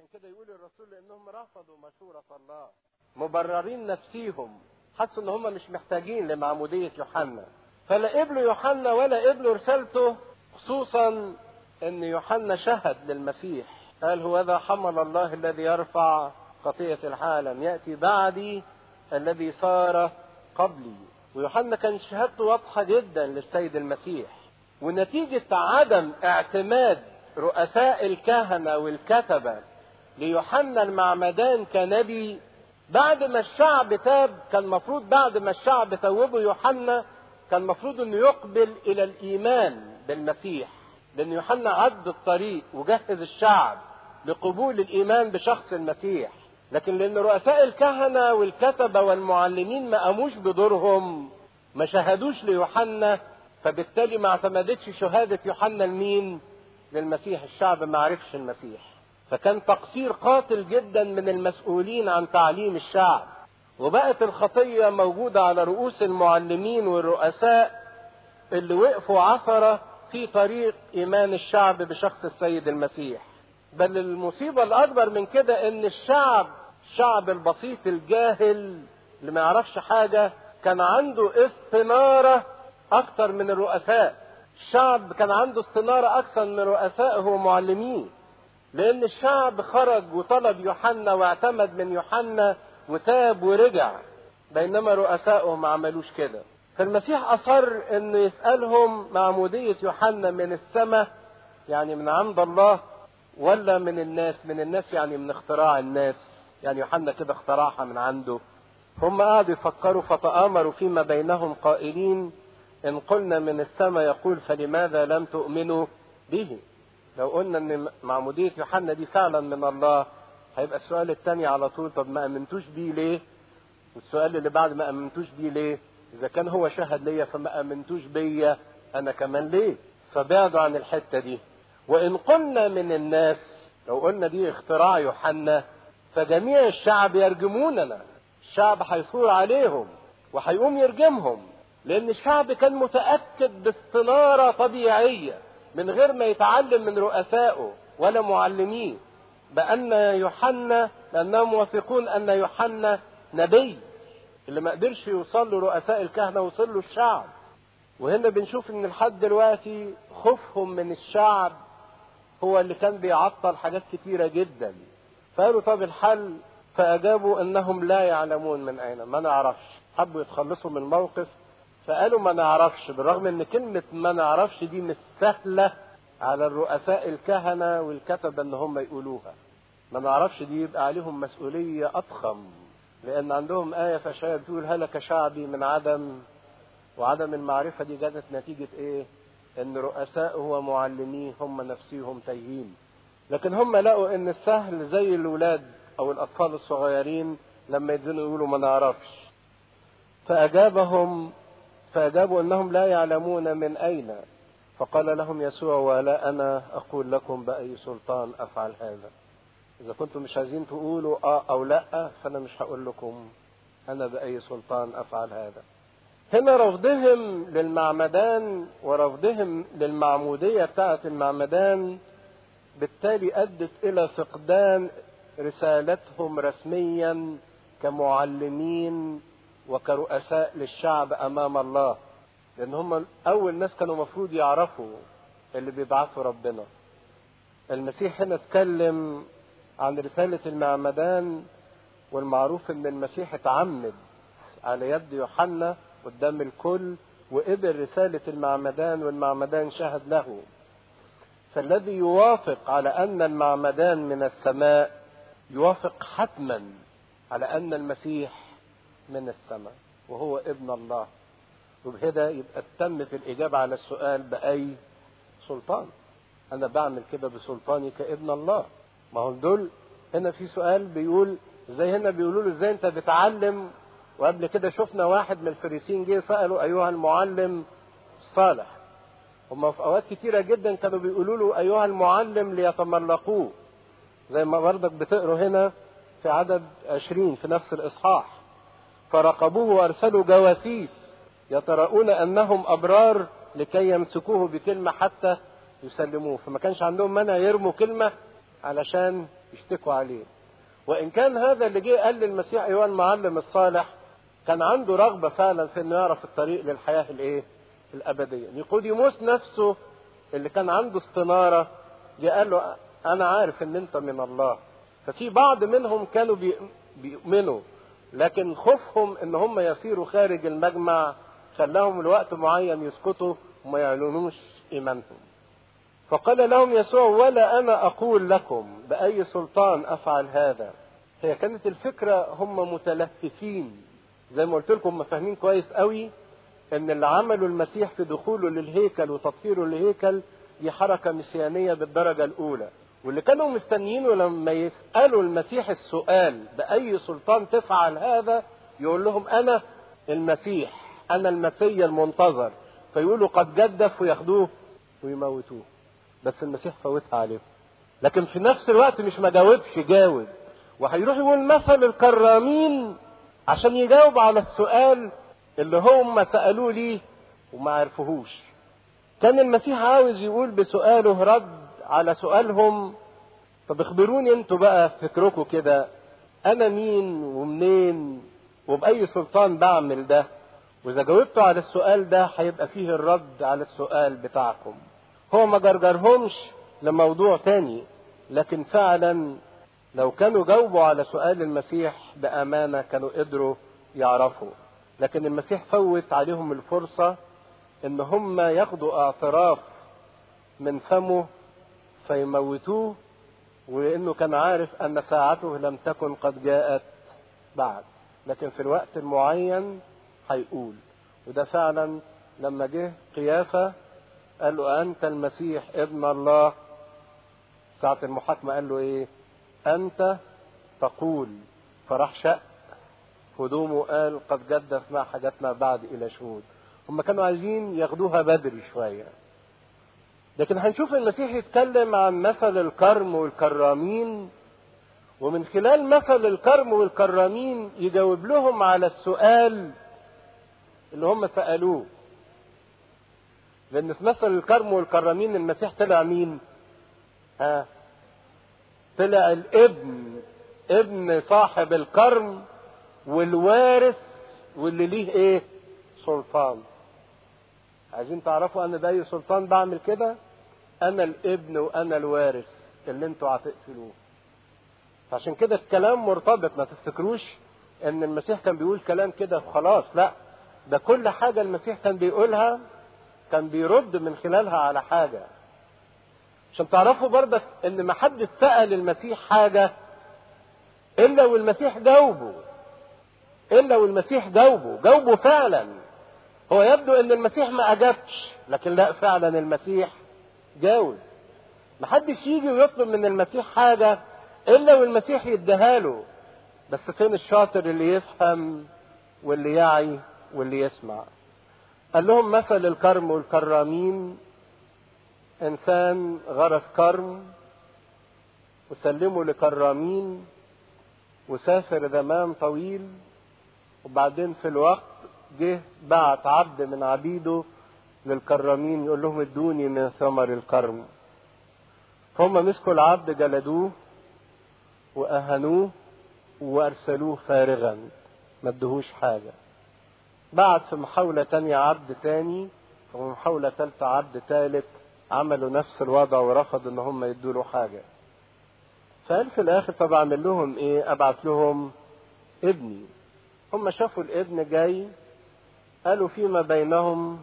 كده يقول الرسول لانهم رفضوا مشورة الله، مبررين نفسيهم، حسوا ان هم مش محتاجين لمعمودية يوحنا، فلا قبلوا يوحنا ولا قبلوا رسالته. خصوصا ان يوحنا شهد للمسيح، قال هوذا حمل الله الذي يرفع خطية العالم، يأتي بعدي الذي صار قبلي. ويوحنا كان شهادته واضحة جدا للسيد المسيح. ونتيجة عدم اعتماد رؤساء الكهنة والكتبة ليوحنا المعمدان كنبي، بعد ما الشعب تاب، كان مفروض بعد ما الشعب توبوا يوحنا كان مفروض انه يقبل الى الايمان بالمسيح، لان يوحنا عد الطريق وجهز الشعب لقبول الايمان بشخص المسيح. لكن لان رؤساء الكهنة والكتبة والمعلمين ما قاموش بدورهم، ما شهدوش ليوحنا، فبالتالي ما اعتمدتش شهادة يوحنا لمين؟ للمسيح. الشعب ما عرفش المسيح، فكان تقصير قاتل جدا من المسؤولين عن تعليم الشعب. وبقت الخطية موجودة على رؤوس المعلمين والرؤساء اللي وقفوا عثرة في طريق ايمان الشعب بشخص السيد المسيح. بل المصيبة الاكبر من كده ان الشعب البسيط الجاهل اللي ما يعرفش حاجة كان عنده استنارة اكتر من الرؤساء. الشعب كان عنده استنارة اكثر من رؤسائه ومعلمين، لان الشعب خرج وطلب يوحنا واعتمد من يوحنا وتاب ورجع، بينما رؤسائه ما عملوش كده. فالمسيح اصر انه يسألهم معمودية يوحنا من السماء، يعني من عند الله، ولا من الناس؟ من الناس يعني من اختراع الناس، يعني يوحنا كده اخترعها من عنده. هم قعدوا يفكروا فتآمروا فيما بينهم قائلين ان قلنا من السماء يقول فلماذا لم تؤمنوا به؟ لو قلنا ان معمودية يوحنا دي فعلا من الله، هيبقى السؤال الثاني على طول طب ما امنتوش بيه ليه؟ والسؤال اللي بعد ما امنتوش بيه ليه؟ اذا كان هو شهد ليا فما امنتوش بيا انا كمان ليه؟ فبعدوا عن الحتة دي. وان قلنا من الناس، لو قلنا دي اختراع يوحنا، فجميع الشعب يرجموننا، الشعب هيثور عليهم وهيقوم يرجمهم، لان الشعب كان متأكد باستنارة طبيعية من غير ما يتعلم من رؤسائه ولا معلمين بأن يوحنا، لأنهم واثقون أن يوحنا نبي. اللي ما قدرش يوصل له رؤساء الكهنة وصل له الشعب. وهنا بنشوف ان لحد دلوقتي خوفهم من الشعب هو اللي كان بيعطل حاجات كتيرة جدا. فقالوا طب الحل، فأجابوا انهم لا يعلمون من اين، ما نعرفش. حبوا يتخلصوا من الموقف فقالوا ما نعرفش، بالرغم ان كلمة ما نعرفش دي مش سهلة على الرؤساء الكهنة والكتبة ان هم يقولوها. ما نعرفش دي يبقى عليهم مسؤولية اضخم، لان عندهم آية في اشعياء بتقول هلك شعبي من عدم، وعدم المعرفة دي جاتت نتيجة ايه؟ ان رؤساء ومعلمين هم نفسيهم تايهين. لكن هم لقوا ان السهل زي الولاد او الاطفال الصغيرين لما يتزنوا يقولوا ما نعرفش. فأجابوا أنهم لا يعلمون من أين. فقال لهم يسوع ولا أنا أقول لكم بأي سلطان أفعل هذا. إذا كنتم مش عايزين تقولوا أو لا، فأنا مش هقول لكم أنا بأي سلطان أفعل هذا. هنا رفضهم للمعمدان ورفضهم للمعمودية بتاعة المعمدان بالتالي أدت إلى فقدان رسالتهم رسميا كمعلمين وكرؤساء للشعب امام الله، لان هم اول ناس كانوا مفروض يعرفوا اللي بيبعثوا ربنا. المسيح هنا اتكلم عن رسالة المعمدان، والمعروف ان المسيح اتعمد على يد يوحنا قدام الكل وقبل رسالة المعمدان، والمعمدان شهد له. فالذي يوافق على ان المعمدان من السماء يوافق حتما على ان المسيح من السماء وهو ابن الله. وبكده يبقى تمت الإجابة على السؤال بأي سلطان. أنا بعمل كده بسلطاني كابن الله. ما هم دول هنا في سؤال بيقول زي هنا بيقولوا له ازاي انت بتعلم، وقبل كده شفنا واحد من الفريسين جه سألوا أيها المعلم الصالح. هم في أوقات كتيرة جدا كانوا بيقولوا له أيها المعلم ليتملقوه، زي ما برضك بتقروا هنا في عدد 20 في نفس الإصحاح. فرقبوه وارسلوا جواسيس يتراءون انهم ابرار لكي يمسكوه بكلمة حتى يسلموه. فما كانش عندهم مانع يرموا كلمة علشان يشتكوا عليه. وإن كان هذا اللي جه قال للمسيح أيها المعلم الصالح كان عنده رغبة فعلا في إنه يعرف الطريق للحياة الأبدية. نيقوديموس نفسه اللي كان عنده استنارة جه قال له أنا عارف إن أنت من الله. ففي بعض منهم كانوا بيؤمنوا، لكن خوفهم إن هم يصيروا خارج المجمع خلاهم لوقت معين يسكتوا وما يعلنوش إيمانهم. فقال لهم يسوع ولا أنا أقول لكم بأي سلطان أفعل هذا. هي كانت الفكرة هم متلهفين، زي ما قلت لكم هم فاهمين كويس قوي ان اللي عمله المسيح في دخوله للهيكل وتطهيره للهيكل دي حركة مسيانية بالدرجة الأولى. واللي كانوا مستنيينه لما يسألوا المسيح السؤال بأي سلطان تفعل هذا يقول لهم أنا المسيح، أنا المسيح المنتظر. فيقولوا قد جدف وياخدوه ويموتوه. بس المسيح فوتها عليهم. لكن في نفس الوقت مش ما جاوبش، جاوب. وهيروح يقول مثل الكرامين عشان يجاوب على السؤال اللي هم سألوه ليه وما عرفوهوش. كان المسيح عاوز يقول بسؤاله رد على سؤالهم. طب اخبروني انتوا بقى فكركم كده، انا مين ومنين وبأي سلطان بعمل ده؟ واذا جاوبتوا على السؤال ده هيبقى فيه الرد على السؤال بتاعكم. هو ما جرجرهمش لموضوع تاني، لكن فعلا لو كانوا جاوبوا على سؤال المسيح بأمانة كانوا قدروا يعرفوا. لكن المسيح فوت عليهم الفرصة ان هم ياخدوا اعتراف من فمه فيموتوه، وانه كان عارف ان ساعته لم تكن قد جاءت بعد، لكن في الوقت المعين هيقول. وده فعلا لما جه قيافة قال له أنت المسيح ابن الله، ساعة المحاكمة قال له ايه؟ أنت تقول. فراح شق هدومه قال قد جدف ما حاجتنا بعد إلى شهود. هم كانوا عايزين ياخدوها بدري شوية. لكن هنشوف المسيح يتكلم عن مثل الكرم والكرامين، ومن خلال مثل الكرم والكرامين يجاوب لهم على السؤال اللي هم سألوه. لأن في مثل الكرم والكرامين المسيح طلع مين؟ طلع الابن، ابن صاحب الكرم والوارث واللي ليه ايه؟ سلطان. عايزين تعرفوا انا بأي سلطان بعمل كده؟ انا الابن وانا الوارث اللي انتوا هتقتلوه. عشان كده الكلام مرتبط، ما تفتكروش ان المسيح كان بيقول كلام كده وخلاص، لا، ده كل حاجة المسيح كان بيقولها كان بيرد من خلالها على حاجة. عشان تعرفوا برضك ان ما حد سأل المسيح حاجة الا والمسيح جاوبه، الا والمسيح جاوبه فعلا. هو يبدو ان المسيح ما اجابش، لكن لا، فعلا المسيح جاوب. ما حدش يجي ويطلب من المسيح حاجة الا والمسيح يديها له. بس فين الشاطر اللي يفهم واللي يعي واللي يسمع؟ قال لهم مثل الكرم والكرامين، انسان غرس كرم وسلمه لكرامين وسافر زمان طويل، وبعدين في الوقت جه بعت عبد من عبيده للكرامين يقول لهم ادوني من ثمر الكرم. هم مسكوا العبد جلدوه واهنوه وارسلوه فارغا، ما ادوهوش حاجة. بعد في محاولة تانية عبد تاني، وفي محاولة تالتة عبد تالت، عملوا نفس الوضع ورفضوا ان هم يدوا له حاجة. فقال في الاخر طب اعمل لهم ايه؟ ابعت لهم ابني. هم شافوا الابن جاي قالوا فيما بينهم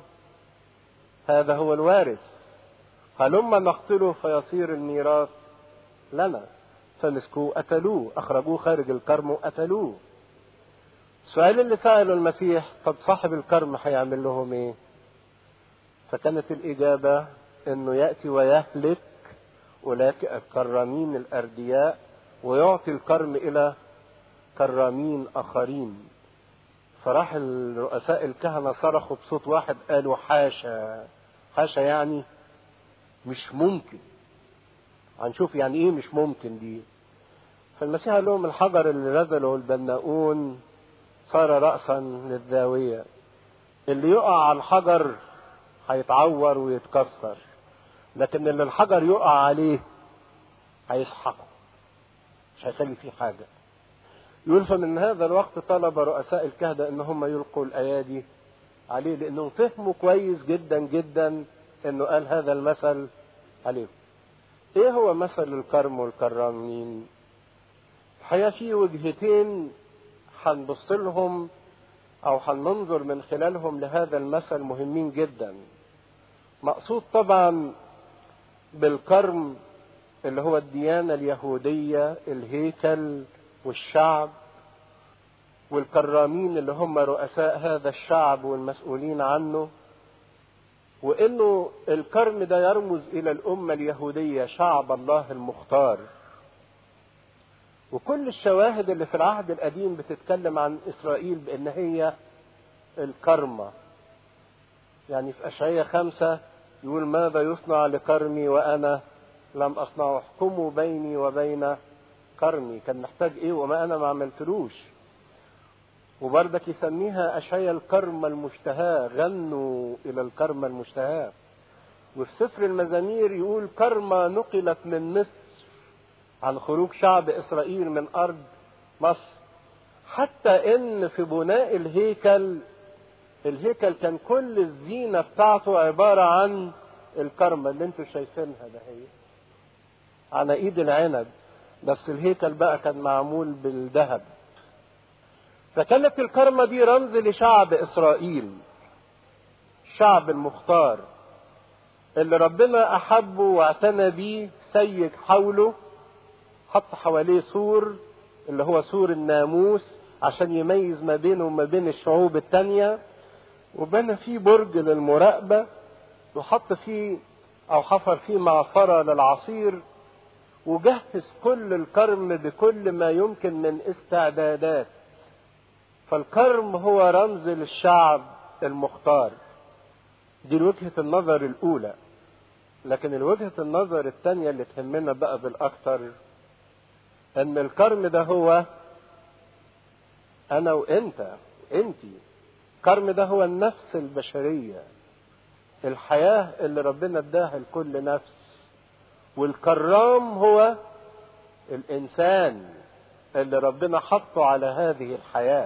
هذا هو الوارث، هلما نقتله فيصير الميراث لنا. فمسكوه قتلوه، اخرجوه خارج الكرم وقتلوه. السؤال اللي سأله المسيح طب صاحب الكرم هيعمل لهم ايه؟ فكانت الإجابة انه يأتي ويهلك أولئك الكرامين الأردياء ويعطي الكرم إلى كرامين آخرين. فراح الرؤساء الكهنة صرخوا بصوت واحد قالوا حاشا. حاشا يعني مش ممكن. هنشوف يعني ايه مش ممكن دي. فالمسيح قال لهم الحجر اللي نزله البناؤون صار رأسا للزاوية. اللي يقع على الحجر هيتعور ويتكسر، لكن اللي الحجر يقع عليه هيسحقه. مش هيخلي فيه حاجة. يقول فمن هذا الوقت طلب رؤساء الكهنة ان هم يلقوا الايادي عليه، لانهم فهموا كويس جدا جدا انه قال هذا المثل عليهم. ايه هو مثل الكرم والكرامين؟ الحقيقة في وجهتين هنبص لهم او هننظر من خلالهم لهذا المثل مهمين جدا. مقصود طبعا بالكرم اللي هو الديانة اليهودية، الهيكل والشعب، والكرامين اللي هم رؤساء هذا الشعب والمسؤولين عنه. وانه الكرم ده يرمز الى الامة اليهودية، شعب الله المختار. وكل الشواهد اللي في العهد القديم بتتكلم عن اسرائيل بان هي الكرمة. يعني في اشعياء 5 يقول ماذا يصنع لكرمي وانا لم اصنعه، احكموا بيني وبين كرمي. كان محتاج ايه وما انا ما عملتلوش. وبرضك يسميها اشعياء الكرمة المشتهاة، غنوا الى الكرمة المشتهاة. وفي سفر المزامير يقول كرمة نقلت من مصر، عن خروج شعب اسرائيل من ارض مصر. حتى ان في بناء الهيكل كان كل الزينة بتاعته عبارة عن الكرمة اللي انتوا شايفينها ده، هي على ايد العنب. بس الهيكل بقى كان معمول بالذهب. فكانت الكرمة دي رمز لشعب اسرائيل، الشعب المختار اللي ربنا احبه واعتنى بيه، سيج حوله، حط حواليه سور اللي هو سور الناموس عشان يميز ما بينه وما بين الشعوب التانية، وبنى فيه برج للمراقبة، وحط فيه او حفر فيه معصرة للعصير، وجهز كل الكرم بكل ما يمكن من استعدادات. فالكرم هو رمز للشعب المختار. دي وجهة النظر الاولى. لكن الوجهة النظر الثانية اللي تهمنا بقى بالاكثر ان الكرم ده هو انا وانت وانتي. الكرم ده هو النفس البشرية، الحياة اللي ربنا اداها لكل نفس. والكرام هو الانسان اللي ربنا حطه على هذه الحياة.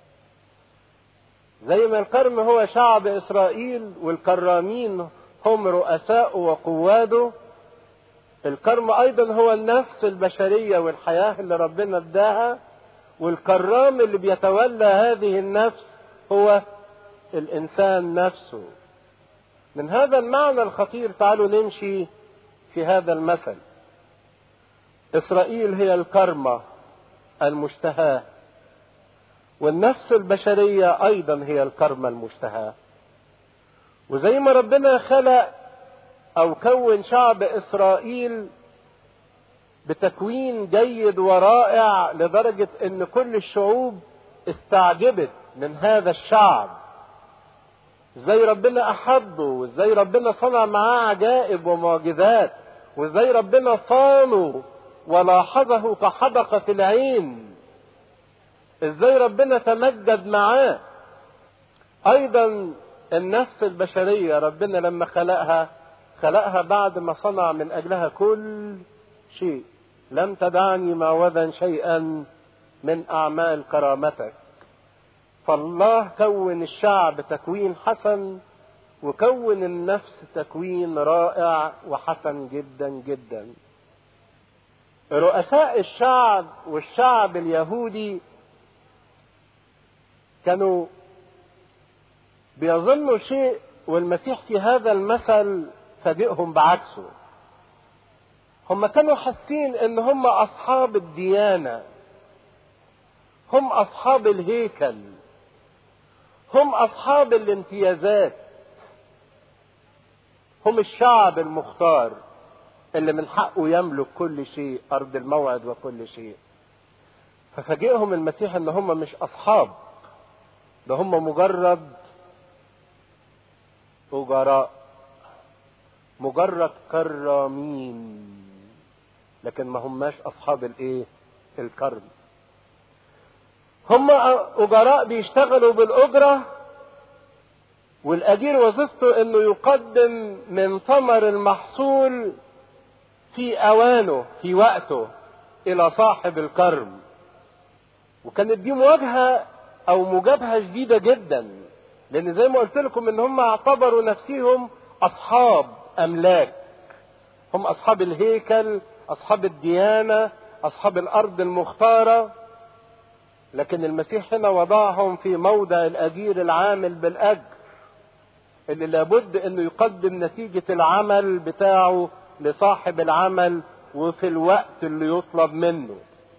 زي ما الكرم هو شعب اسرائيل والكرامين هم رؤساء وقواده، الكرم ايضا هو النفس البشرية والحياة اللي ربنا اداها. والكرام اللي بيتولى هذه النفس هو الانسان نفسه. من هذا المعنى الخطير تعالوا نمشي في هذا المثل. اسرائيل هي الكرمة المشتهاة، والنفس البشرية ايضا هي الكرمة المشتهاة. وزي ما ربنا خلق او كون شعب اسرائيل بتكوين جيد ورائع لدرجة ان كل الشعوب استعجبت من هذا الشعب، ازاي ربنا احبه، وازاي ربنا صنع معاه عجائب ومعجزات، وازاي ربنا صانه ولاحظه كحدقة العين، ازاي ربنا تمجد معاه. ايضا النفس البشرية ربنا لما خلقها بعد ما صنع من اجلها كل شيء. لم تدعني معوذا شيئا من اعمال كرامتك. فالله كون الشعب تكوين حسن، وكون النفس تكوين رائع وحسن جدا جدا. رؤساء الشعب والشعب اليهودي كانوا بيظنوا شيء، والمسيح في هذا المثل فاجئهم بعكسه. هم كانوا حاسين ان هم اصحاب الديانة، هم اصحاب الهيكل، هم اصحاب الامتيازات، هم الشعب المختار اللي من حقه يملك كل شيء، ارض الموعد وكل شيء. ففاجئهم المسيح ان هم مش اصحاب، ده هم مجرد أجراء، مجرد كرامين، لكن ما هماش اصحاب الايه؟ الكرم. هم أجراء بيشتغلوا بالأجرة، والأجير وظيفته انه يقدم من ثمر المحصول في اوانه في وقته. الى صاحب الكرم. وكانت دي مواجهة او مجابهة شديدة جدا، لان زي ما قلت لكم ان هم اعتبروا نفسهم اصحاب املاك، هم اصحاب الهيكل، اصحاب الديانة، اصحاب الارض المختارة. لكن المسيح هنا وضعهم في موضع الاجير العامل بالاجر، اللي لابد انه يقدم نتيجة العمل بتاعه لصاحب العمل وفي الوقت اللي يطلب منه.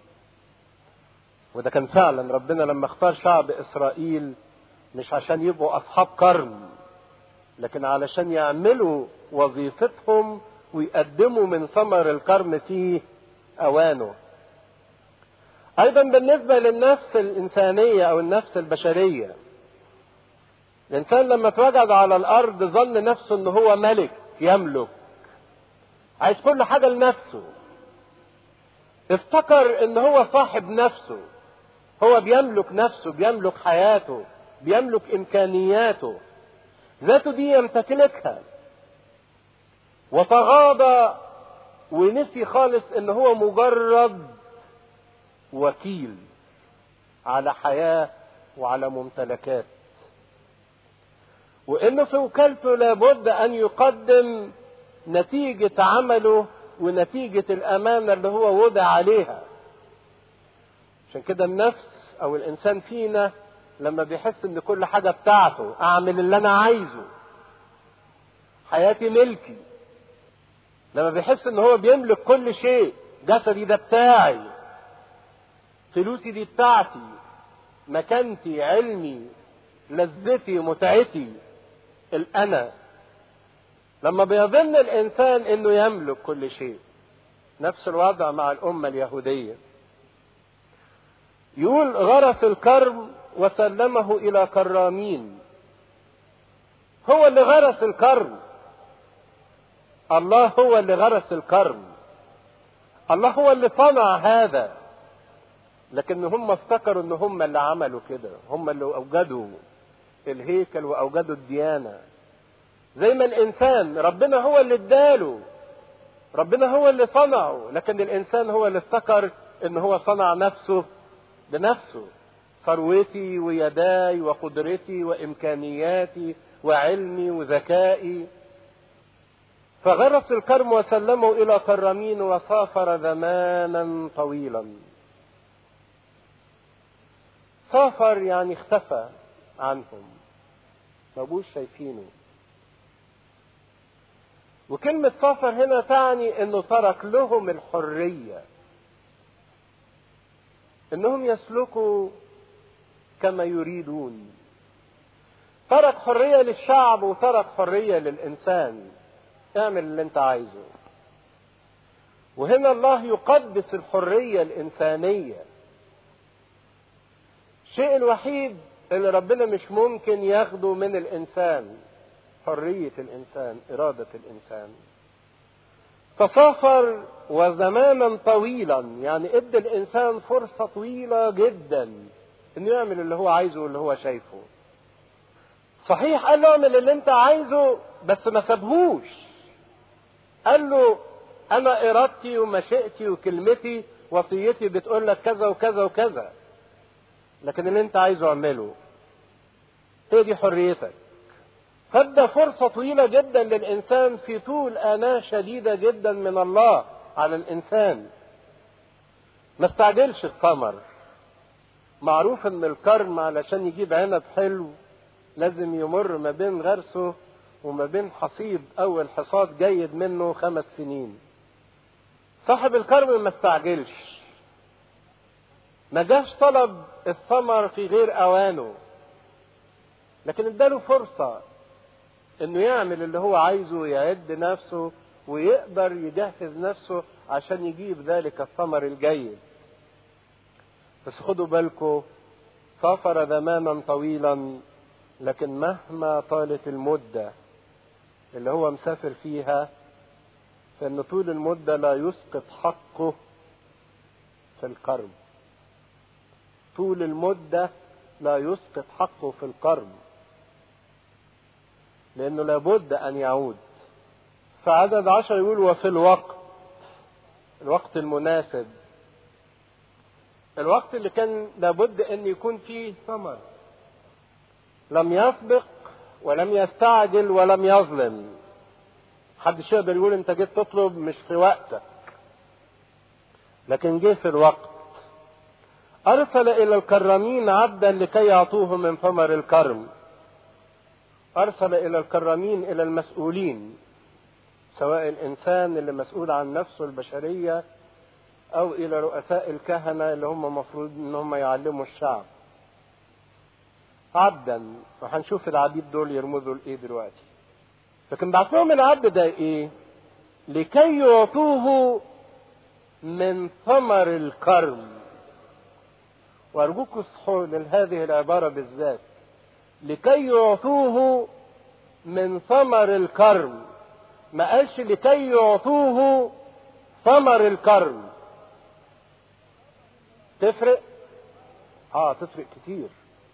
وده كان فعلا ربنا لما اختار شعب اسرائيل مش عشان يبقوا اصحاب كرم، لكن علشان يعملوا وظيفتهم ويقدموا من ثمر الكرم في اوانه. ايضا بالنسبة للنفس الانسانية او النفس البشرية، الانسان لما اتوجد على الارض ظن نفسه ان هو ملك يملك، عايز كل حاجة لنفسه، افتكر ان هو صاحب نفسه، هو بيملك نفسه، بيملك حياته، بيملك امكانياته، ذاته دي يمتلكها، وتغاضى ونسي خالص ان هو مجرد وكيل على حياة وعلى ممتلكات، وانه في وكالته لابد ان يقدم نتيجة عمله ونتيجة الامانة اللي هو وضع عليها. عشان كده النفس او الانسان فينا لما بيحس ان كل حاجة بتاعته، اعمل اللي انا عايزه، حياتي ملكي، لما بيحس ان هو بيملك كل شيء، جسدي ده بتاعي، فلوسي دي بتاعتي، مكانتي، علمي، لذتي، متعتي، الانا، لما بيظن الانسان انه يملك كل شيء. نفس الوضع مع الامة اليهودية. يقول غرس الكرم وسلمه الى كرامين. هو اللي غرس الكرم، الله هو اللي غرس الكرم، الله هو اللي صنع هذا. لكن هم افتكروا ان هم اللي عملوا كده، هم اللي اوجدوا الهيكل واوجدوا الديانة. زي ما الانسان ربنا هو اللي اداله، ربنا هو اللي صنعه، لكن الانسان هو اللي افتكر ان هو صنع نفسه بنفسه، ثروتي ويداي وقدرتي وامكانياتي وعلمي وذكائي. فغرس الكرم وسلمه الى كرامين وسافر زمانا طويلا. سافر يعني اختفى عنهم، ما بقوش شايفينه. وكلمة سافر هنا تعني انه ترك لهم الحرية، انهم يسلكوا كما يريدون. ترك حرية للشعب وترك حرية للإنسان، اعمل اللي انت عايزه. وهنا الله يقدس الحرية الإنسانية. الشيء الوحيد اللي ربنا مش ممكن ياخده من الإنسان حرية الإنسان، إرادة الإنسان. فسافر وزمانا طويلا، يعني ادى الإنسان فرصة طويلة جدا إنه يعمل اللي هو عايزه واللي هو شايفه. صحيح قال له اعمل اللي انت عايزه، بس ما سابهوش. قال له انا ارادتي ومشيئتي وكلمتي وصيتي بتقول لك كذا وكذا وكذا، لكن اللي انت عايزه اعمله، هي دي حريتك. فادى فرصة طويلة جدا للإنسان في طول أناة شديدة جدا من الله على الإنسان. ما استعجلش الثمر. معروف ان الكرم علشان يجيب عنب حلو لازم يمر ما بين غرسه وما بين حصيد اول حصاد جيد منه 5 سنين. صاحب الكرم ما استعجلش، ما جاش طلب الثمر في غير اوانه، لكن اداله فرصة انه يعمل اللي هو عايزه ويعد نفسه ويقدر يجهز نفسه عشان يجيب ذلك الثمر الجيد. بس خدوا بالكم، سافر زمانا طويلا، لكن مهما طالت المدة اللي هو مسافر فيها، فإن طول المدة لا يسقط حقه في الكرم. طول المدة لا يسقط حقه في الكرم، لأنه لابد أن يعود. فعدد 10 يقول وفي الوقت المناسب الوقت اللي كان لابد ان يكون فيه ثمر، لم يسبق ولم يستعجل ولم يظلم. محدش يقدر يقول انت جيت تطلب مش في وقتك، لكن جه في الوقت. ارسل الى الكرامين عبدا لكي يعطوه من ثمر الكرم. ارسل الى الكرامين، الى المسؤولين، سواء الانسان اللي مسؤول عن نفسه البشرية او الى رؤساء الكهنة اللي هم مفروض ان هم يعلموا الشعب. عبدا، وهنشوف العبيد دول يرمزوا لايه دلوقتي. لكن بعت لهم العبد ده ايه؟ لكي يعطوه من ثمر الكرم. وارجوكم اصحوا لهذه العبارة بالذات، لكي يعطوه من ثمر الكرم. ما قالش لكي يعطوه ثمر الكرم. تفرق؟ تفرق كتير.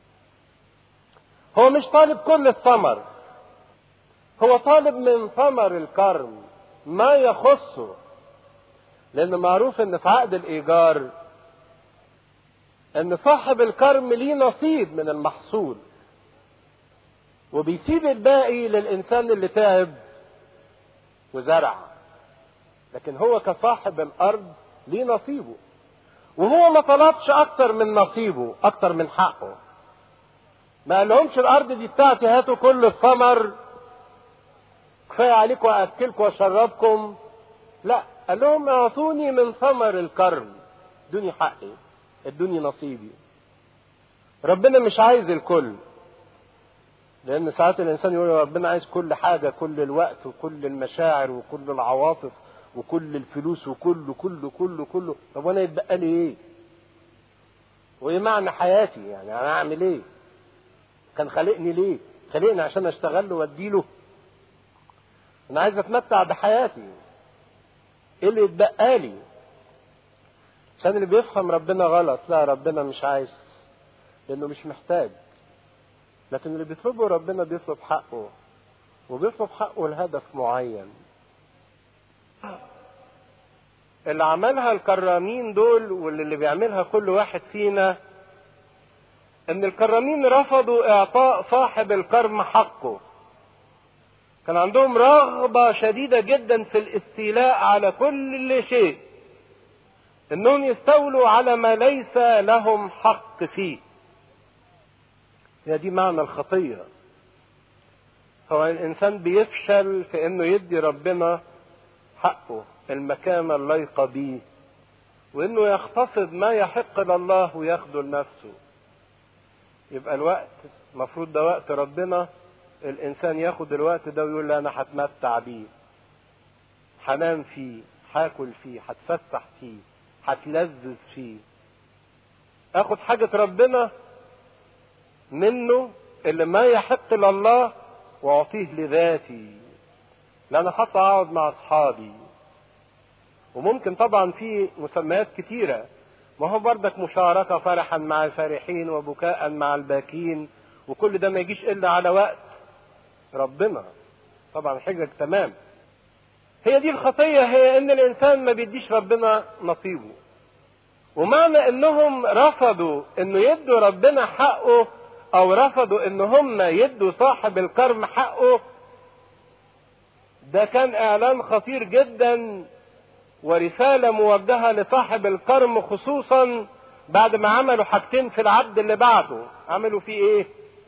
هو مش طالب كل الثمر، هو طالب من ثمر الكرم ما يخصه. لان معروف ان في عقد الايجار ان صاحب الكرم ليه نصيب من المحصول، وبيسيب الباقي للانسان اللي تعب وزرع. لكن هو كصاحب الارض ليه نصيبه، وهو ما طلبش اكتر من نصيبه، اكتر من حقه. ما قالهمش الارض دي بتاعتي هاتوا كل الثمر، كفايه عليكم واكلكم واشربكم. لا، قال لهم اعطوني من ثمر الكرم، ادوني حقي، ادوني نصيبي. ربنا مش عايز الكل، لان ساعات الانسان يقول ربنا عايز كل حاجه، كل الوقت وكل المشاعر وكل العواطف وكل الفلوس وكله كله كله كله. طب وانا يتبقى لي ايه؟ وايه معنى حياتي؟ يعني انا اعمل ايه؟ كان خلقني ليه؟ خلقني عشان اشتغل له واديله؟ انا عايز اتمتع بحياتي، ايه اللي يتبقى لي؟ عشان اللي بيفهم ربنا غلط، لا ربنا مش عايز، لانه مش محتاج. لكن اللي بيطلبه ربنا بيطلب حقه، وبيطلب حقه لهدف معين. اللي عملها الكرامين دول، واللي بيعملها كل واحد فينا، ان الكرامين رفضوا اعطاء صاحب الكرم حقه. كان عندهم رغبة شديدة جدا في الاستيلاء على كل شيء، انهم يستولوا على ما ليس لهم حق فيه. هي دي معنى الخطية. هو الانسان بيفشل في انه يدي ربنا حقه، المكانة الليقة بيه، وانه يختصد ما يحق لله وياخده لنفسه. يبقى الوقت المفروض ده وقت ربنا، الانسان ياخد الوقت ده ويقول لا انا هتمتع بيه، هنام فيه، هاكل فيه، هتفسح فيه، هتلذذ فيه. اخد حاجة ربنا منه اللي ما يحق لله واعطيه لذاتي. لا انا هطلع اقعد مع اصحابي، وممكن طبعا في مسميات كتيرة، ما هو بردك مشاركة، فرحا مع الفرحين وبكاء مع الباكين، وكل ده ما يجيش الا على وقت ربنا. طبعا حجج تمام. هي دي الخطية، هي ان الانسان ما بيديش ربنا نصيبه. ومعنى انهم رفضوا انه يدوا ربنا حقه، او رفضوا ان هم يدوا صاحب الكرم حقه، ده كان اعلان خطير جدا ورسالة موجهة لصاحب الكرم، خصوصا بعد ما عملوا حاجتين في العبد اللي بعده. عملوا فيه ايه؟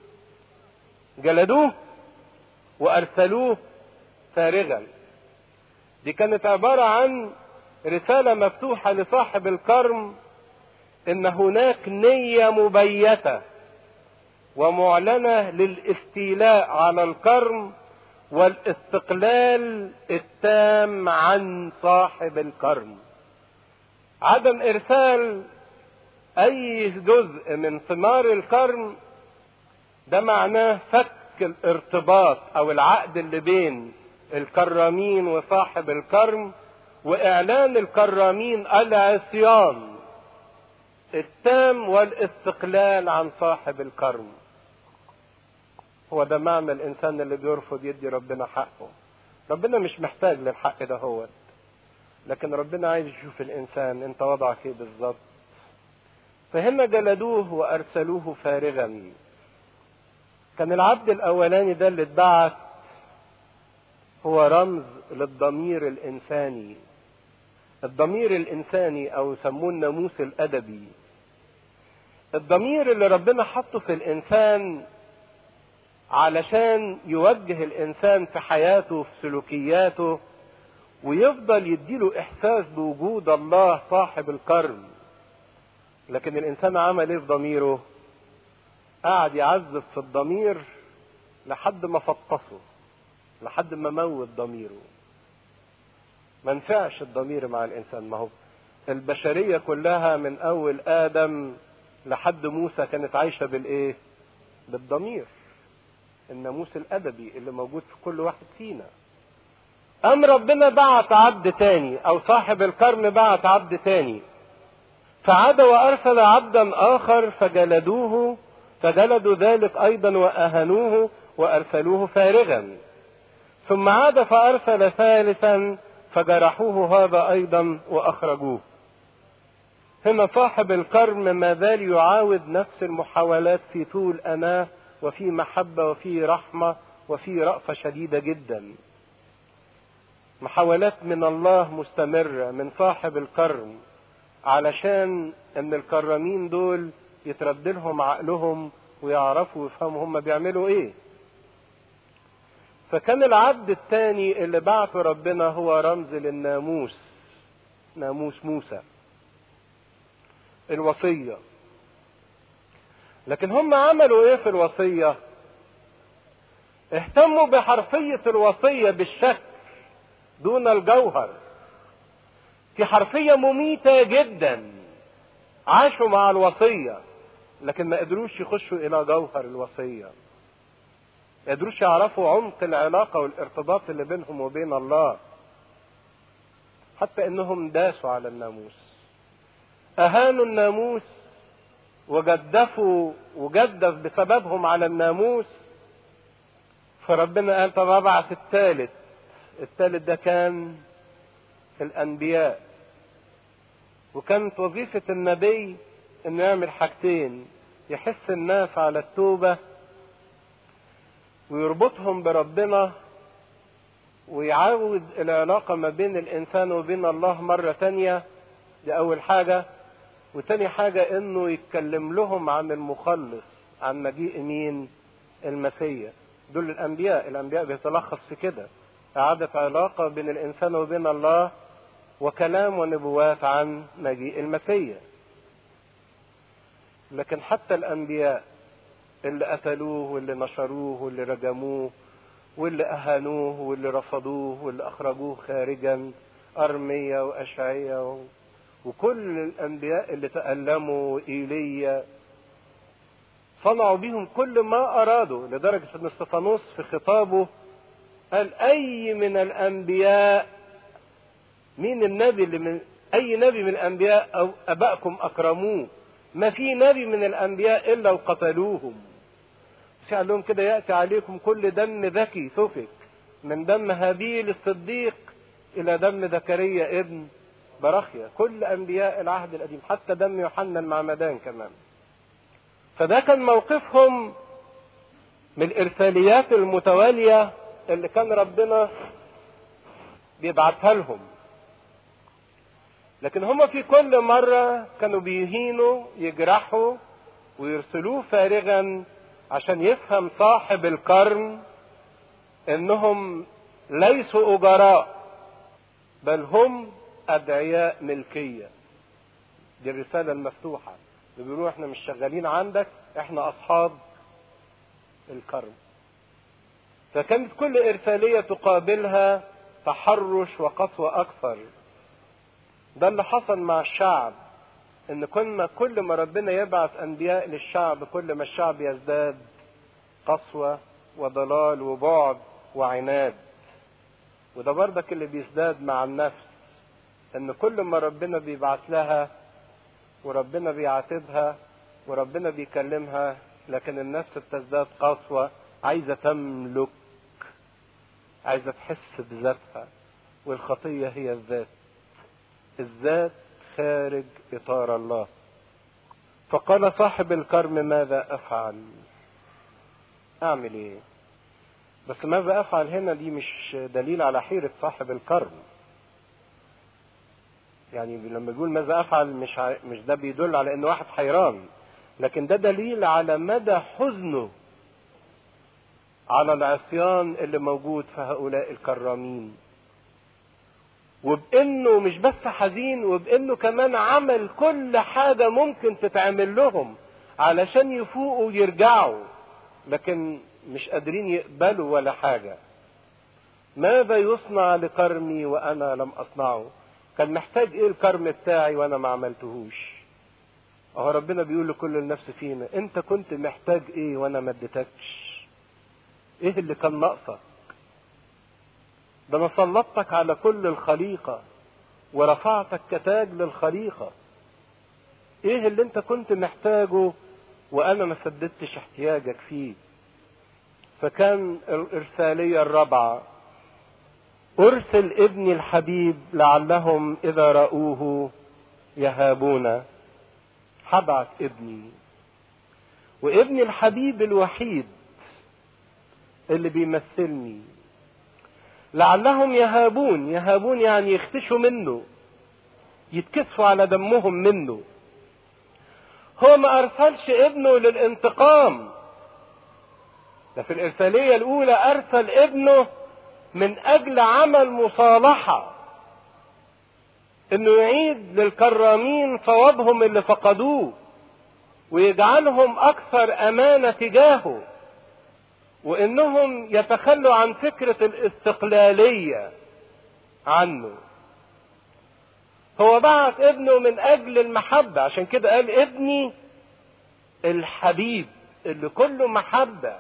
جلدوه وارسلوه فارغا. دي كانت عبارة عن رسالة مفتوحة لصاحب الكرم ان هناك نية مبيتة ومعلنة للاستيلاء على الكرم والاستقلال التام عن صاحب الكرم. عدم ارسال اي جزء من ثمار الكرم ده معناه فك الارتباط او العقد اللي بين الكرامين وصاحب الكرم، واعلان الكرامين العصيان التام والاستقلال عن صاحب الكرم. هو ده معنى الانسان اللي بيرفض يدي ربنا حقه. ربنا مش محتاج للحق ده هو، لكن ربنا عايز يشوف الانسان انت وضعك ايه بالظبط. فهم جلدوه وارسلوه فارغا. كان العبد الاولاني ده اللي اتبعت هو رمز للضمير الانساني. الضمير الانساني او يسموه الناموس الادبي. الضمير اللي ربنا حطه في الانسان علشان يوجه الانسان في حياته في سلوكياته، ويفضل يديله احساس بوجود الله صاحب الكرم. لكن الانسان عمل ايه في ضميره؟ قعد يعذب في الضمير لحد ما فطسه، لحد ما موت ضميره. ما نفعش الضمير مع الانسان. ما هو البشرية كلها من اول ادم لحد موسى كانت عايشة بالايه؟ بالضمير، الناموس الادبي اللي موجود في كل واحد فينا. ام ربنا بعت عبد تاني، او صاحب الكرم بعت عبد تاني، فعاد وارسل عبدا اخر فجلدوا ذلك ايضا واهانوه وارسلوه فارغا. ثم عاد فارسل ثالثا فجرحوه هذا ايضا واخرجوه. هنا صاحب الكرم ما زال يعاود نفس المحاولات في طول اناه وفي محبة وفي رحمة وفي رأفة شديدة جدا. محاولات من الله مستمرة من صاحب الكرم علشان ان الكرمين دول يتردلهم عقلهم ويعرفوا ويفهموا هم بيعملوا ايه. فكان العبد الثاني اللي بعثه ربنا هو رمز للناموس، ناموس موسى، الوصية. لكن هم عملوا ايه في الوصية؟ اهتموا بحرفية الوصية بالشكل دون الجوهر. في حرفية مميتة جدا، عاشوا مع الوصية لكن ما قدروش يخشوا الى جوهر الوصية، ما قدروش يعرفوا عمق العلاقة والارتباط اللي بينهم وبين الله، حتى انهم داسوا على الناموس، اهانوا الناموس وجدفوا وجدف بسببهم على الناموس. فربنا قال طب ابعث الثالث. الثالث ده كان الانبياء، وكانت وظيفة النبي انه يعمل حاجتين: يحث الناس على التوبة ويربطهم بربنا ويعود العلاقة ما بين الانسان وبين الله مرة تانية. دي اول حاجة. وتاني حاجة انه يتكلم لهم عن المخلص، عن مجيء مين؟ المسيح. دول الانبياء. الانبياء بيتلخص في كده: اعادة علاقة بين الانسان وبين الله وكلام ونبوات عن مجيء المسيح. لكن حتى الانبياء اللي قتلوه واللي نشروه واللي رجموه واللي اهانوه واللي رفضوه واللي اخرجوه خارجا، ارميا واشعيا وكل الانبياء اللي تألموا وإيليا، صنعوا بيهم كل ما ارادوا، لدرجة ان استفانوس في خطابه قال: اي من الانبياء، مين النبي اللي من اي نبي من الانبياء او ابائكم اكرموه؟ ما في نبي من الانبياء الا وقتلوهم. قال لهم كده: يأتي عليكم كل دم ذكي سفك، من دم هابيل الصديق الى دم زكريا ابن برخيا. كل انبياء العهد القديم، حتى دم يوحنا المعمدان كمان. فده كان موقفهم من الارساليات المتوالية اللي كان ربنا بيبعتها لهم. لكن هم في كل مرة كانوا بيهينوا، يجرحوا ويرسلوه فارغا، عشان يفهم صاحب الكرم انهم ليسوا اجراء بل هم ادعياء ملكية. دي الرسالة المفتوحة اللي بيقولوا: احنا مش شغالين عندك، احنا اصحاب الكرم. فكانت كل ارسالية تقابلها تحرش وقسوة اكثر. ده اللي حصل مع الشعب، ان كل ما ربنا يبعث انبياء للشعب كل ما الشعب يزداد قسوة وضلال وبعد وعناد. وده برضك اللي بيزداد مع النفس، ان كل ما ربنا بيبعث لها وربنا بيعاتبها وربنا بيكلمها، لكن النفس بتزداد قسوة، عايزة تملك، عايزة تحس بذاتها. والخطية هي الذات خارج اطار الله. فقال صاحب الكرم ماذا افعل؟ اعمل ايه؟ بس ماذا افعل هنا دي مش دليل على حيرة صاحب الكرم. يعني لما يقول ماذا افعل مش ده بيدل على ان واحد حيران، لكن ده دليل على مدى حزنه على العصيان اللي موجود في هؤلاء الكرامين، وبانه مش بس حزين، وبانه كمان عمل كل حاجة ممكن تتعمل لهم علشان يفوقوا ويرجعوا، لكن مش قادرين يقبلوا ولا حاجة. ماذا يصنع لكرمي وانا لم اصنعه؟ كان محتاج ايه الكرم بتاعي وانا ما عملتهوش؟ اهو ربنا بيقول لكل النفس فينا، انت كنت محتاج ايه وانا ما اديتكش؟ ايه اللي كان ناقصك؟ ده انا سلطتك على كل الخليقة ورفعتك كتاج للخليقة. ايه اللي انت كنت محتاجه وانا ما سددتش احتياجك فيه؟ فكان الارسالية الرابعة، ارسل ابني الحبيب لعلهم اذا رأوه يهابون. هبعت ابني، وابني الحبيب الوحيد اللي بيمثلني، لعلهم يهابون. يهابون يعني يختشوا منه، يتكسفوا على دمهم منه. هو ما ارسلش ابنه للانتقام، ده في الارسالية الاولى ارسل ابنه من اجل عمل مصالحة، انه يعيد للكرامين ثوابهم اللي فقدوه، ويجعلهم اكثر امانة تجاهه، وانهم يتخلوا عن فكرة الاستقلالية عنه. هو بعت ابنه من اجل المحبة، عشان كده قال ابني الحبيب اللي كله محبة.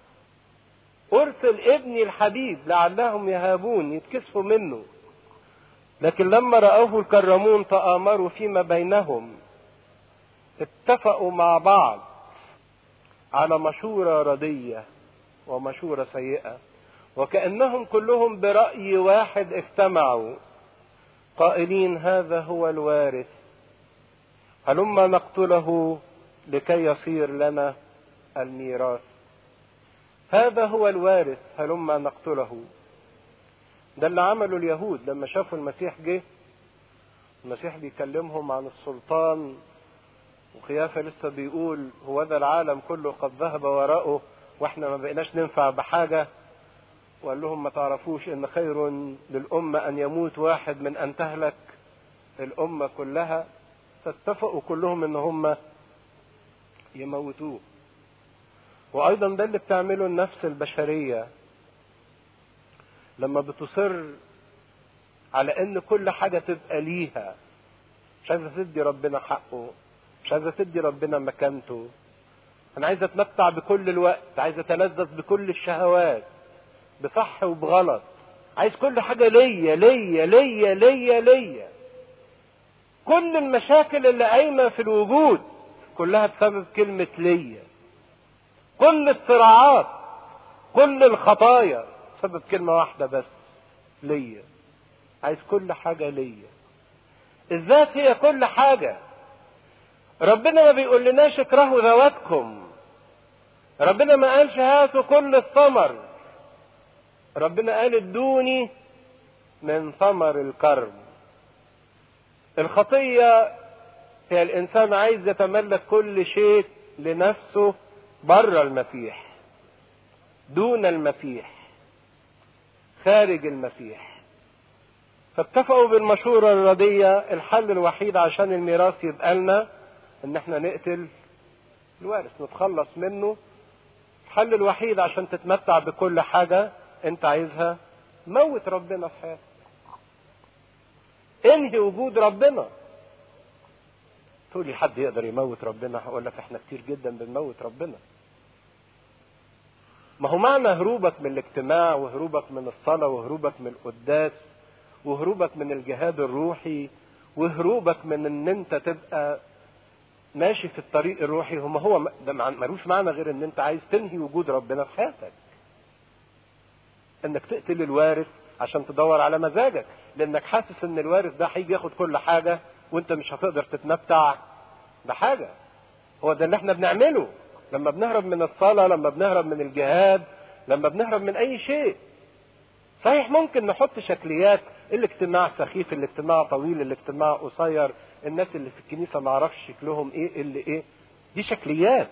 ارسل ابني الحبيب لعلهم يهابون، يتكسفوا منه. لكن لما رأوه الكرمون تآمروا فيما بينهم، اتفقوا مع بعض على مشورة ردية ومشورة سيئة، وكأنهم كلهم برأي واحد اجتمعوا قائلين هذا هو الوارث، هلما نقتله لكي يصير لنا الميراث. هذا هو الوارث، هلما نقتله. ده اللي عمله اليهود لما شافوا المسيح جه. المسيح بيكلمهم عن السلطان، وقيافة لسه بيقول هو ذا العالم كله قد ذهب وراءه واحنا ما بقيناش ننفع بحاجة. وقال لهم ما تعرفوش ان خير للأمة ان يموت واحد من ان تهلك الأمة كلها. فاتفقوا كلهم ان هم يموتوه. وايضا ده اللي بتعمله النفس البشرية لما بتصر على ان كل حاجة تبقى ليها، مش عايزة تدي ربنا حقه، مش عايزة تدي ربنا مكانته. انا عايزة اتمتع بكل الوقت، عايزة اتلذذ بكل الشهوات بصح وبغلط، عايز كل حاجة ليا ليا ليا ليا ليا. كل المشاكل اللي قايمة في الوجود كلها بسبب كلمة ليا. كل الصراعات، كل الخطايا بسبب كلمة واحدة بس، ليا. عايز كل حاجة ليا. الذات هي كل حاجة. ربنا ما بيقول لناش اكرهوا ذواتكم، ربنا ما قالش هاتوا كل الثمر، ربنا قال ادوني من ثمر الكرم. الخطية هي الانسان عايز يتملك كل شيء لنفسه بره المسيح، دون المسيح، خارج المسيح. فاتفقوا بالمشورة الردية الحل الوحيد عشان الميراث يبقى لنا ان احنا نقتل الوارث، نتخلص منه. الحل الوحيد عشان تتمتع بكل حاجة انت عايزها، موت ربنا في حياتك، انهي وجود ربنا. تقول لي حد يقدر يموت ربنا؟ هقول لك احنا كتير جدا بنموت ربنا. ما هو معنى هروبك من الاجتماع، وهروبك من الصلاة، وهروبك من القداس، وهروبك من الجهاد الروحي، وهروبك من ان انت تبقى ماشي في الطريق الروحي، هو ده ملوش معنى غير ان انت عايز تنهي وجود ربنا في حياتك. انك تقتل الوارث عشان تدور على مزاجك، لانك حاسس ان الوارث ده هيجي ياخد كل حاجة وانت مش هتقدر تتمتع بحاجة. هو ده اللي احنا بنعمله لما بنهرب من الصلاة، لما بنهرب من الجهاد، لما بنهرب من اي شيء. صحيح ممكن نحط شكليات، الاجتماع سخيف، الاجتماع طويل، الاجتماع قصير، الناس اللي في الكنيسة ما اعرفش شكلهم ايه اللي ايه. دي شكليات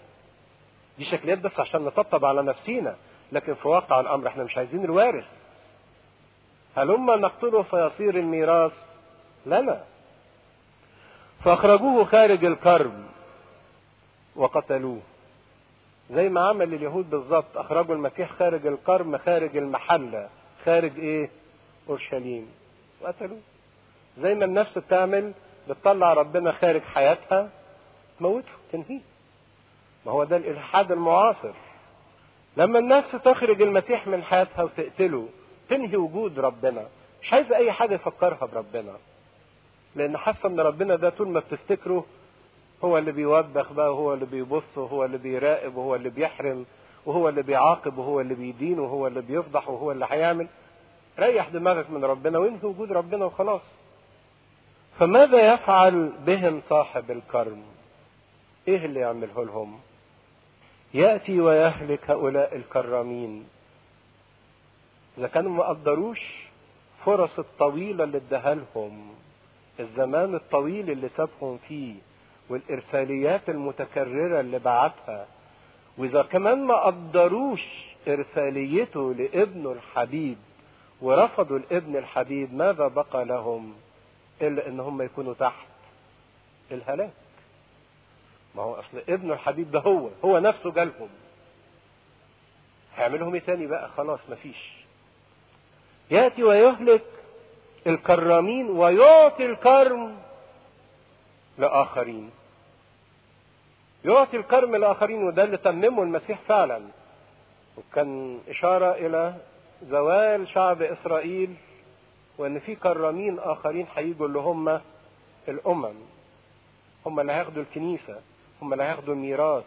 بس عشان نطبطب على نفسينا، لكن في واقع الامر احنا مش عايزين الوارث. هلما نقتله فيصير الميراث لنا. فاخرجوه خارج الكرم وقتلوه، زي ما عمل اليهود بالظبط. اخرجوا المسيح خارج الكرم، خارج المحلة، خارج ايه؟ اورشليم، وقتلوه. زي ما النفس بتعمل، بتطلع ربنا خارج حياتها، تموته، تنهيه. ما هو ده الالحاد المعاصر. لما النفس تخرج المسيح من حياتها وتقتله، تنهي وجود ربنا. مش عايزه اي حاجه يفكرها بربنا، لان حاسه ان ربنا ده طول ما بتفتكره هو اللي بيوبخ بقى، وهو اللي بيبص، وهو اللي بيراقب، وهو اللي بيحرم، وهو اللي بيعاقب، وهو اللي بيدين، وهو اللي بيفضح، وهو اللي هيعمل. ريح دماغك من ربنا وانهي وجود ربنا وخلاص. فماذا يفعل بهم صاحب الكرم؟ ايه اللي يعمله لهم؟ يأتي ويهلك هؤلاء الكرامين. إذا كانوا ما قدروش فرص الطويلة اللي اداها لهم، الزمان الطويل اللي سابهم فيه، والإرساليات المتكررة اللي بعتها، وإذا كمان ما قدروش إرساليته لابنه الحبيب ورفضوا الابن الحبيب، ماذا بقى لهم إلا إن هم يكونوا تحت الهلاك؟ ما هو أصل ابنه الحبيب ده هو نفسه جالهم، هيعملهم ايه تاني بقى؟ خلاص مفيش. يأتي ويهلك الكرامين ويعطي الكرم لآخرين. يعطي الكرم لآخرين، وده اللي تممه المسيح فعلا، وكان إشارة إلى زوال شعب إسرائيل، وإن في كرامين آخرين هيجوا اللي هم الأمم، هم اللي هياخدوا الكنيسة، هم اللي هياخدوا الميراث.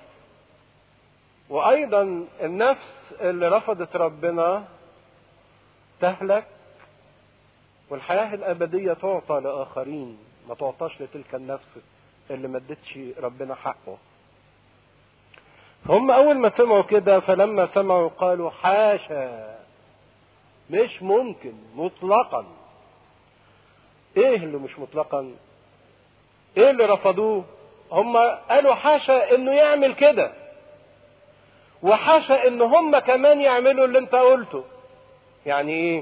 وأيضا النفس اللي رفضت ربنا تهلك، والحياة الأبدية تعطى لآخرين، ما تعطاش لتلك النفس اللي ما ادتش ربنا حقه. هم أول ما سمعوا كده، فلما سمعوا قالوا حاشا، مش ممكن مطلقا. ايه اللي مش مطلقا؟ ايه اللي رفضوه؟ هم قالوا حاشا انه يعمل كده، وحاشا ان هم كمان يعملوا اللي انت قلته. يعني ايه؟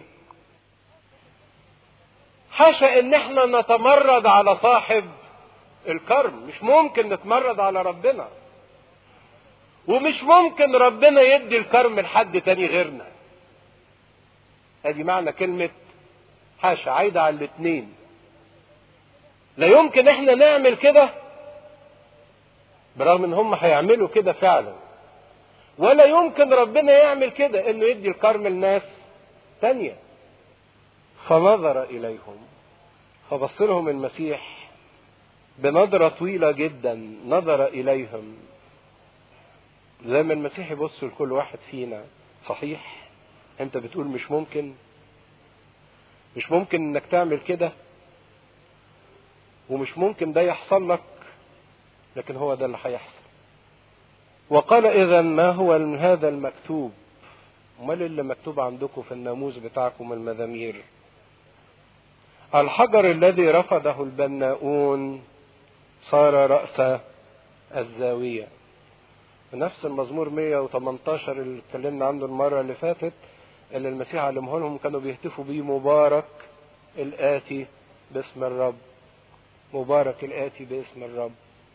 حاشا ان احنا نتمرد على صاحب الكرم. مش ممكن نتمرد على ربنا، ومش ممكن ربنا يدي الكرم لحد تاني غيرنا. ادي معنى كلمة حاشا، عايدة على الاتنين. لا يمكن احنا نعمل كده برغم ان هم هيعملوا كده فعلا، ولا يمكن ربنا يعمل كده انه يدي الكرم لناس تانية. فنظر اليهم، فبص لهم المسيح بنظرة طويلة جدا، نظر اليهم زي ما المسيح يبص لكل واحد فينا. صحيح انت بتقول مش ممكن انك تعمل كده، ومش ممكن ده يحصل لك، لكن هو ده اللي هيحصل. وقال اذا ما هو من هذا المكتوب؟ امال اللي مكتوب عندكم في الناموس بتاعكم المزامير؟ الحجر الذي رفضه البناؤون صار رأس الزاوية. نفس المزمور 118 اللي اتكلمنا عنه المرة اللي فاتت، اللي المسيح علمه لهم، كانوا بيهتفوا بيه مبارك الآتي باسم الرب، مبارك الآتي باسم الرب.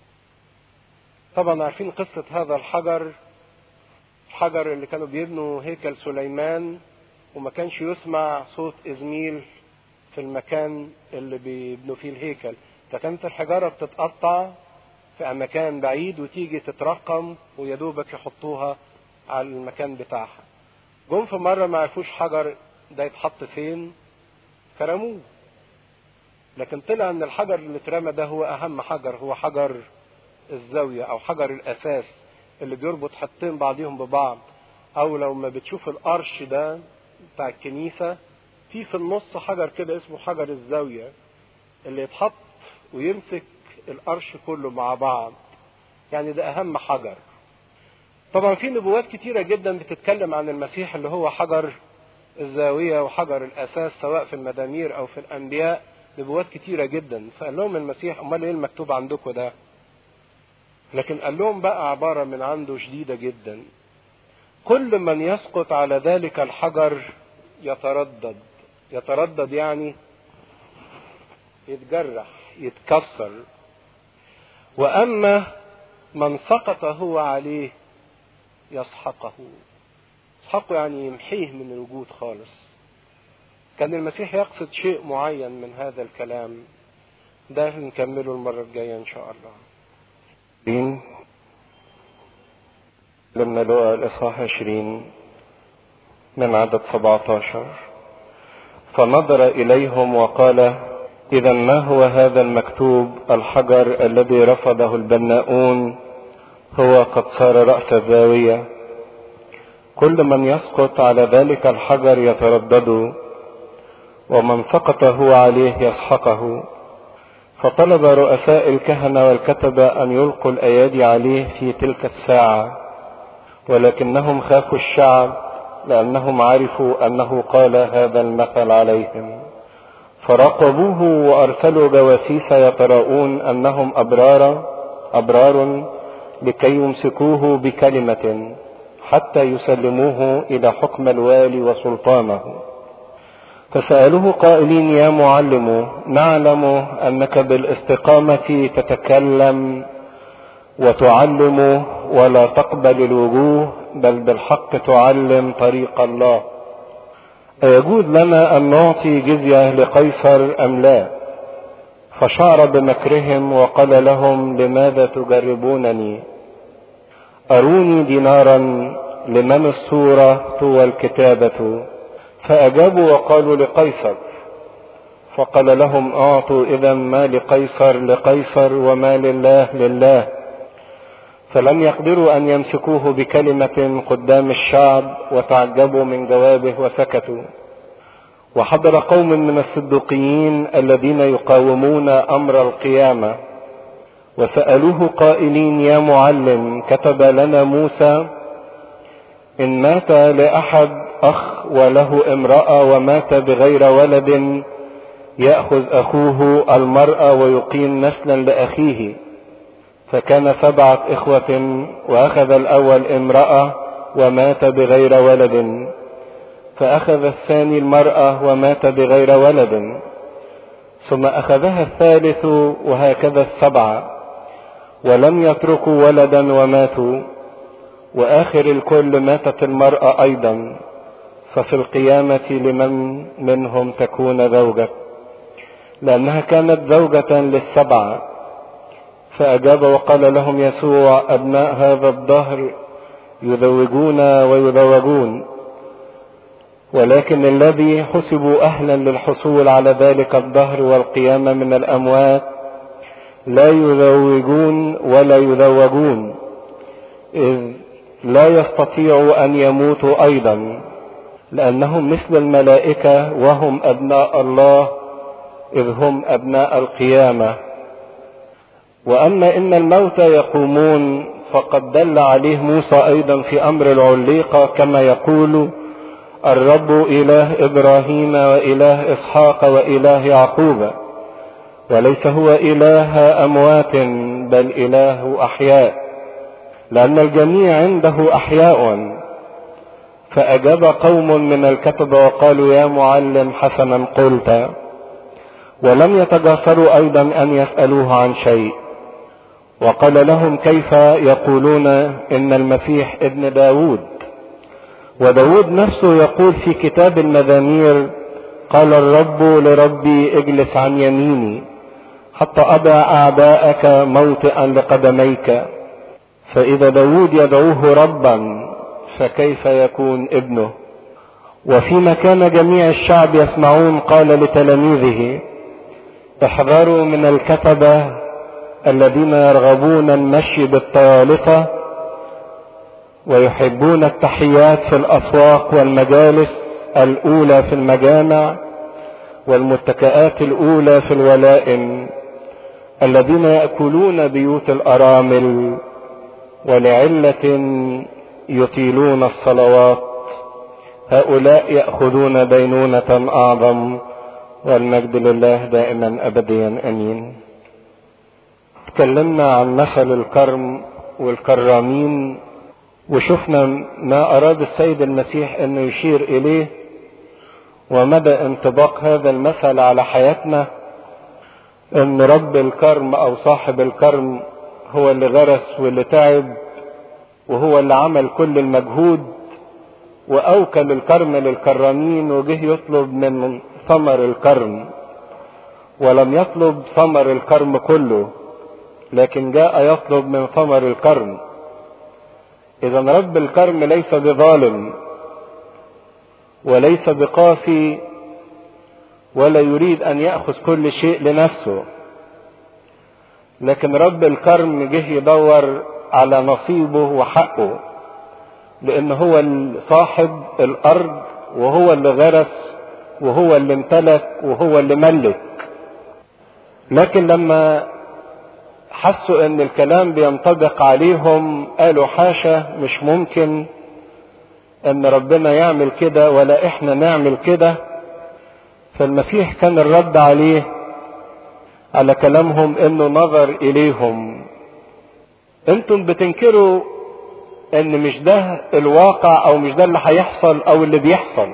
طبعا عارفين قصة هذا الحجر اللي كانوا بيبنوا هيكل سليمان، وما كانش يسمع صوت إزميل في المكان اللي بيبنوا فيه الهيكل، فكانت الحجارة بتتقطع في مكان بعيد وتيجي تترقم ويدوبك يحطوها على المكان بتاعها. جم في مرة ما عرفوش حجر ده يتحط فين، فرموه. لكن طلع ان الحجر اللي اترمى ده هو اهم حجر، هو حجر الزاوية او حجر الاساس اللي بيربط حطين بعضهم ببعض. او لو ما بتشوف الارش ده بتاع الكنيسة، في النص حجر كده اسمه حجر الزاوية، اللي يتحط ويمسك الارش كله مع بعض. يعني ده اهم حجر. طبعا في نبوات كتيرة جدا بتتكلم عن المسيح اللي هو حجر الزاوية وحجر الاساس، سواء في المزامير او في الانبياء، نبوات كتيرة جدا. فقال لهم المسيح امال ايه المكتوب عندكم ده؟ لكن قال لهم بقى عبارة من عنده شديدة جدا: كل من يسقط على ذلك الحجر يتردد. يتردد يعني يتجرح، يتكسر. واما من سقط هو عليه يسحقه. يسحقه يعني يمحيه من الوجود خالص. كان المسيح يقصد شيء معين من هذا الكلام ده، نكمله المرة الجاية ان شاء الله. لما لقى الإصحاح 20 من عدد 17: فنظر إليهم وقال: إذا ما هو هذا المكتوب؟ الحجر الذي رفضه البناؤون هو قد صار رأس الزاوية. كل من يسقط على ذلك الحجر يتردد، ومن سقط هو عليه يسحقه. فطلب رؤساء الكهنة والكتبة أن يلقوا الأيادي عليه في تلك الساعة، ولكنهم خافوا الشعب لأنهم عرفوا أنه قال هذا المثل عليهم. فراقبوه وأرسلوا جواسيس يتراءون أنهم أبرار لكي يمسكوه بكلمة حتى يسلموه إلى حكم الوالي وسلطانه. فسألوه قائلين: يا معلم، نعلم أنك بالاستقامة تتكلم وتعلم ولا تقبل الوجوه، بل بالحق تعلم طريق الله. أيجوز لنا أن نعطي جزية لقيصر أم لا؟ فشعر بمكرهم وقال لهم: لماذا تجربونني؟ أروني دينارا لمن الصورة والكتابة. فأجابوا وقالوا: لقيصر. فقال لهم: أعطوا إذا ما لقيصر لقيصر وما لله لله. فلم يقدروا أن يمسكوه بكلمة قدام الشعب، وتعجبوا من جوابه وسكتوا. وحضر قوم من الصدوقيين الذين يقاومون أمر القيامة وسألوه قائلين: يا معلم، كتب لنا موسى إن مات لأحد أخ وله امرأة ومات بغير ولد يأخذ أخوه المرأة ويقيم نسلا لأخيه. فكان 7 إخوة، وأخذ الأول امرأة ومات بغير ولد، فأخذ الثاني المرأة ومات بغير ولد، ثم أخذها الثالث، وهكذا 7، ولم يتركوا ولدا وماتوا. وآخر الكل ماتت المرأة أيضا. ففي القيامة لمن منهم تكون زوجة؟ لأنها كانت زوجة لل7. فأجاب وقال لهم يسوع: أبناء هذا الدهر يزوجون ويزوجون، ولكن الذي حسبوا أهلا للحصول على ذلك الدهر والقيامة من الأموات لا يزوجون ولا يزوجون، إذ لا يستطيعوا أن يموتوا أيضا، لأنهم مثل الملائكة وهم أبناء الله، إذ هم أبناء القيامة. وأما إن الموتى يقومون فقد دل عليه موسى أيضا في أمر العليقة، كما يقول: الرب إله إبراهيم وإله إسحاق وإله يعقوب، وليس هو إله أموات بل إله أحياء، لأن الجميع عنده أحياء. فأجاب قوم من الكتبة وقالوا: يا معلم، حسنا قلت. ولم يتجاسروا أيضا أن يسألوه عن شيء. وقال لهم: كيف يقولون إن المسيح ابن داود؟ وداود نفسه يقول في كتاب المزامير: قال الرب لربي: اجلس عن يميني حتى أضع أعداءك موطئا لقدميك. فإذا داود يدعوه ربا فكيف يكون ابنه؟ وفيما كان جميع الشعب يسمعون قال لتلاميذه: احذروا من الكتبة الذين يرغبون المشي بالطيالسة ويحبون التحيات في الأسواق والمجالس الأولى في المجامع والمتكئات الأولى في الولائم، الذين يأكلون بيوت الأرامل ولعلة يطيلون الصلوات هؤلاء يأخذون دينونة أعظم، والمجد لله دائما أبديا أمين. تكلمنا عن مثل الكرم والكرامين، وشفنا ما أراد السيد المسيح أنه يشير إليه ومدى انطباق هذا المثل على حياتنا، أن رب الكرم أو صاحب الكرم هو اللي غرس واللي تعب وهو اللي عمل كل المجهود، وأوكل الكرم للكرامين وجه يطلب من ثمر الكرم، ولم يطلب ثمر الكرم كله لكن جاء يطلب من ثمر الكرم. إذا رب الكرم ليس بظالم وليس بقاسي ولا يريد أن يأخذ كل شيء لنفسه، لكن رب الكرم جه يدور على نصيبه وحقه، لأن هو صاحب الأرض وهو اللي غرس وهو اللي امتلك وهو اللي ملك. لكن لما حسوا ان الكلام بينطبق عليهم قالوا حاشا، مش ممكن ان ربنا يعمل كده ولا احنا نعمل كده. فالمسيح كان الرد عليه على كلامهم انه نظر اليهم، انتم بتنكروا ان مش ده الواقع او مش ده اللي هيحصل او اللي بيحصل،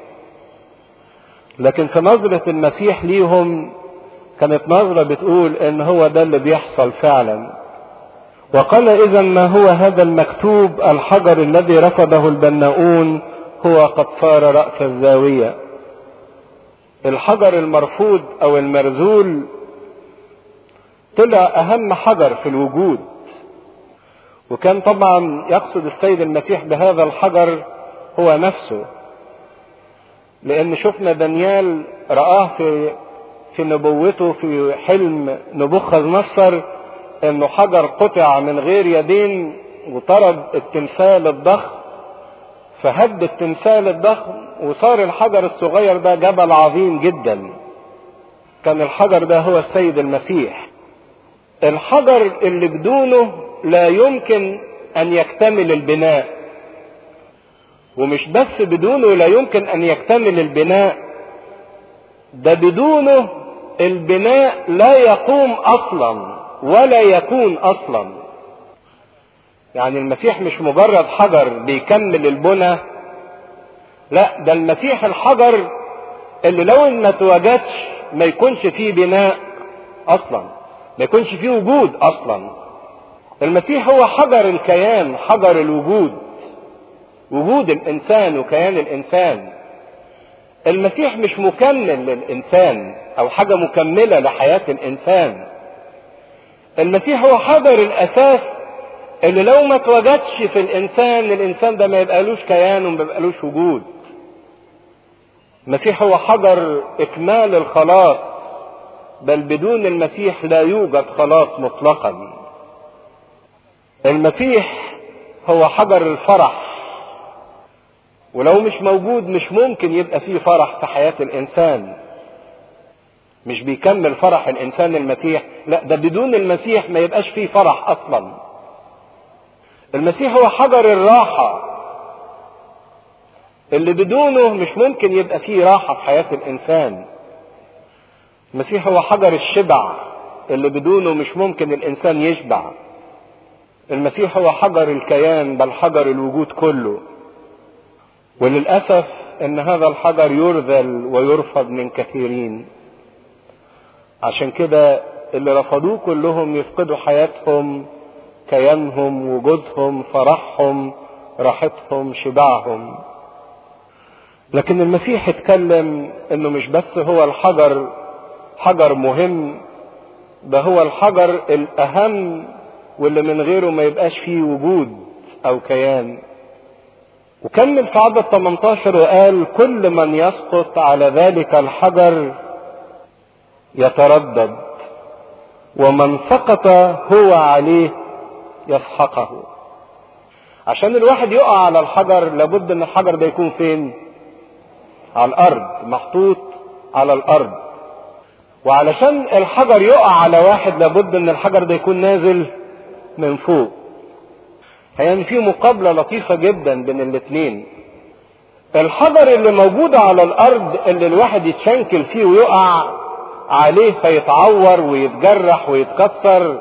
لكن في نظرة المسيح ليهم كانت نظرة بتقول ان هو ده اللي بيحصل فعلا. وقال اذا ما هو هذا المكتوب؟ الحجر الذي رفضه البناؤون هو قد صار رأس الزاوية. الحجر المرفوض او المرذول طلع اهم حجر في الوجود، وكان طبعا يقصد السيد المسيح بهذا الحجر هو نفسه، لان شفنا دانيال رآه في نبوته في حلم نبوخذ نصر انه حجر قطع من غير يدين وطرد التمثال الضخم، فهد التمثال الضخم وصار الحجر الصغير ده جبل عظيم جدا. كان الحجر ده هو السيد المسيح، الحجر اللي بدونه لا يمكن ان يكتمل البناء. ومش بس بدونه لا يمكن ان يكتمل البناء، ده بدونه البناء لا يقوم اصلا ولا يكون اصلا. يعني المسيح مش مجرد حجر بيكمل البنى، لا، ده المسيح الحجر اللي لو ما توجدش ما يكونش فيه بناء اصلا، ما يكونش فيه وجود اصلا. المسيح هو حجر الكيان، حجر الوجود، وجود الانسان وكيان الانسان. المسيح مش مكمل للانسان او حاجة مكملة لحياة الانسان. المسيح هو حجر الاساس اللي لو ما توجدش في الانسان ده ما يبقالوش كيان وما يبقالوش وجود. المسيح هو حجر اكمال الخلاص، بل بدون المسيح لا يوجد خلاص مطلقا. المسيح هو حجر الفرح، ولو مش موجود مش ممكن يبقى فيه فرح في حياة الانسان. مش بيكمل فرح الانسان المسيح، لا، ده بدون المسيح ما يبقاش فيه فرح اصلا. المسيح هو حجر الراحة اللي بدونه مش ممكن يبقى فيه راحة في حياة الانسان. المسيح هو حجر الشبع اللي بدونه مش ممكن الانسان يشبع. المسيح هو حجر الكيان، بل حجر الوجود كله. وللأسف ان هذا الحجر يرذل ويرفض من كثيرين، عشان كده اللي رفضوه كلهم يفقدوا حياتهم، كيانهم، وجودهم، فرحهم، راحتهم، شبعهم. لكن المسيح اتكلم انه مش بس هو الحجر حجر مهم، ده هو الحجر الاهم واللي من غيره ما يبقاش فيه وجود او كيان. وكمل في عدد 18 وقال كل من يسقط على ذلك الحجر يتردد، ومن سقط هو عليه يسحقه. عشان الواحد يقع على الحجر لابد ان الحجر ده يكون فين؟ على الارض، محطوط على الارض. وعلشان الحجر يقع على واحد لابد ان الحجر ده يكون نازل من فوق. يعني في مقابلة لطيفة جدا بين الاتنين. الحجر اللي موجود على الارض اللي الواحد يتشنكل فيه ويقع عليه فيتعور ويتجرح ويتكسر،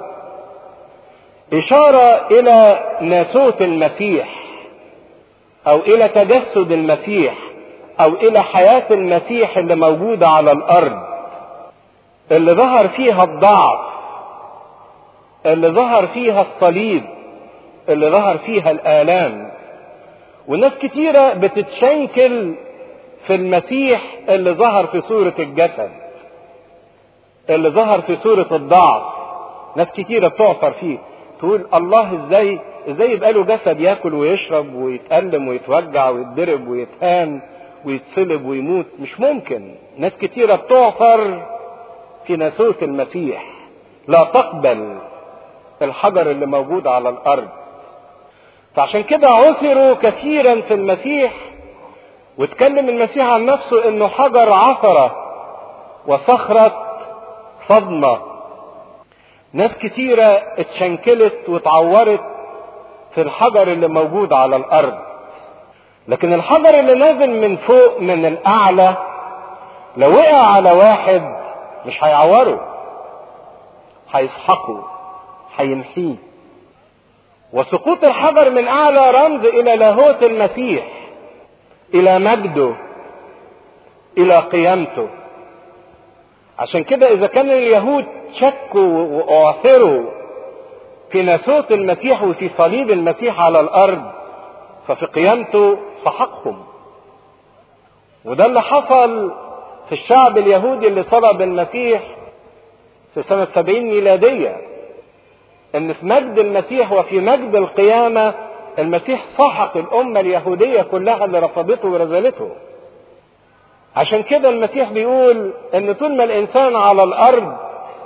اشارة الى ناسوت المسيح او الى تجسد المسيح او الى حياة المسيح اللي موجودة على الارض، اللي ظهر فيها الضعف، اللي ظهر فيها الصليب، اللي ظهر فيها الآلام. وناس كتيرة بتتشنكل في المسيح اللي ظهر في صورة الجسد، اللي ظهر في صورة الضعف. ناس كتيرة بتعثر فيه، تقول الله ازاي يبقى له جسد ياكل ويشرب ويتألم ويتوجع ويتضرب ويتهان ويتصلب ويموت؟ مش ممكن. ناس كتيرة بتعثر في ناسوت المسيح، لا تقبل الحجر اللي موجود على الارض. فعشان كده عثروا كثيرا في المسيح، واتكلم المسيح عن نفسه انه حجر عثرة وصخرة صدمة. ناس كتيرة اتشنكلت واتعورت في الحجر اللي موجود على الارض، لكن الحجر اللي نازل من فوق من الاعلى لو وقع على واحد مش هيعوره، هيسحقه، هيمحيه. وسقوط الحجر من اعلى رمز الى لاهوت المسيح، الى مجده، الى قيامته. عشان كده اذا كان اليهود شكوا واعثروا في ناسوت المسيح وفي صليب المسيح على الارض، ففي قيامته سحقهم. وده اللي حصل في الشعب اليهودي اللي صلب المسيح في سنة 70 ميلادية، ان في مجد المسيح وفي مجد القيامة المسيح سحق الامة اليهودية كلها اللي رفضته ورذلته. عشان كده المسيح بيقول ان طول ما الانسان على الارض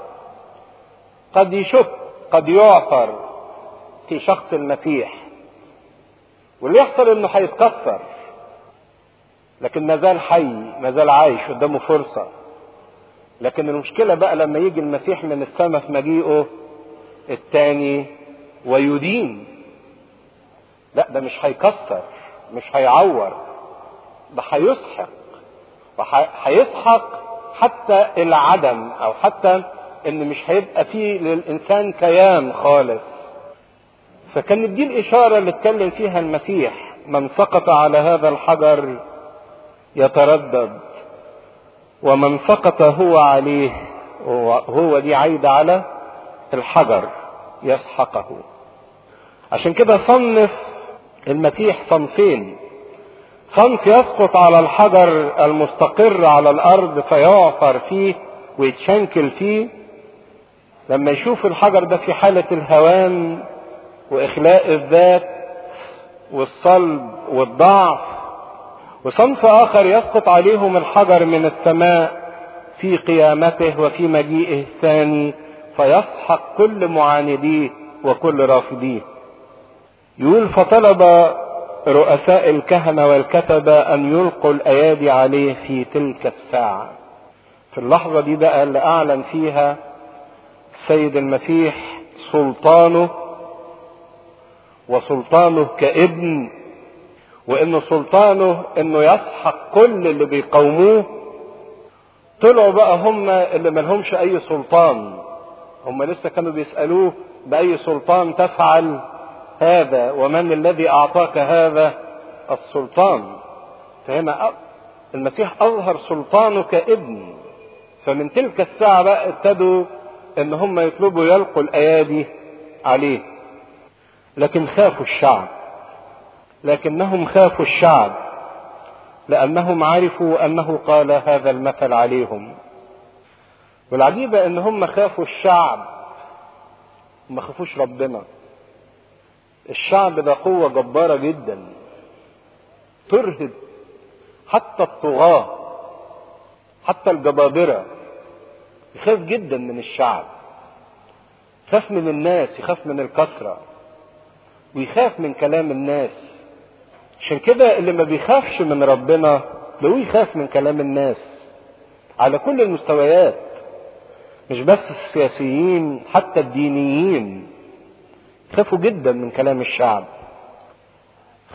قد يشك، قد يعثر في شخص المسيح، واللي يحصل انه هيتكسر، لكن مازال حي، مازال عايش، قدامه فرصة. لكن المشكلة بقى لما يجي المسيح من السماء في مجيئه التاني ويدين، لا ده مش هيكسر، مش هيعور، ده هيسحق، وهيسحق حتى العدم، او حتى ان مش هيبقى فيه للانسان كيان خالص. فكانت دي الاشارة اللي اتكلم فيها المسيح: من سقط على هذا الحجر يتردد، ومن سقط هو عليه، هو دي عايدة على الحجر، يسحقه. عشان كده صنف المسيح صنفين: صنف يسقط على الحجر المستقر على الارض فيعثر فيه ويتشنكل فيه لما يشوف الحجر ده في حالة الهوان واخلاء الذات والصلب والضعف. وصنف اخر يسقط عليهم الحجر من السماء في قيامته وفي مجيئه الثاني فيسحق كل معانديه وكل رافضيه. يقول: فطلب رؤساء الكهنة والكتبة ان يلقوا الايادي عليه في تلك الساعة. في اللحظة دي بقى اللي اعلن فيها السيد المسيح سلطانه، وسلطانه كابن، وانه سلطانه انه يسحق كل اللي بيقاوموه. طلعوا بقى هم اللي ملهمش اي سلطان، هم لسه كانوا بيسألوه: بأي سلطان تفعل هذا؟ ومن الذي اعطاك هذا السلطان؟ فهنا المسيح اظهر سلطانه كابن. فمن تلك الساعة بقى ابتدوا ان هم يطلبوا يلقوا الايادي عليه. لكن خافوا الشعب، لكنهم خافوا الشعب لانهم عرفوا انه قال هذا المثل عليهم. والعجيبة ان هم خافوا الشعب، ما خافوش ربنا. الشعب ده قوة جبارة جدا ترهب حتى الطغاة، حتى الجبابرة. يخاف جدا من الشعب، يخاف من الناس، يخاف من الكثرة، ويخاف من كلام الناس. عشان كده اللي ما بيخافش من ربنا لو يخاف من كلام الناس على كل المستويات، مش بس السياسيين، حتى الدينيين يخافوا جدا من كلام الشعب.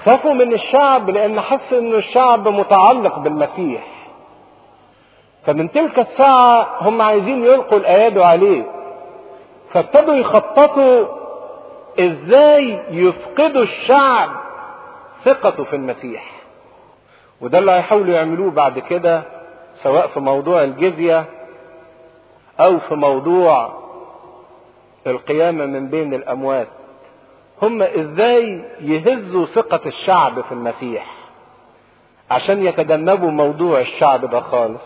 خافوا من الشعب لان حسوا ان الشعب متعلق بالمسيح، فمن تلك الساعة هم عايزين يلقوا الايادي عليه، فابتدوا يخططوا ازاي يفقدوا الشعب ثقته في المسيح. وده اللي هيحاولوا يعملوه بعد كده، سواء في موضوع الجزية او في موضوع القيامة من بين الاموات. هم ازاي يهزوا ثقة الشعب في المسيح عشان يتجنبوا موضوع الشعب ده خالص.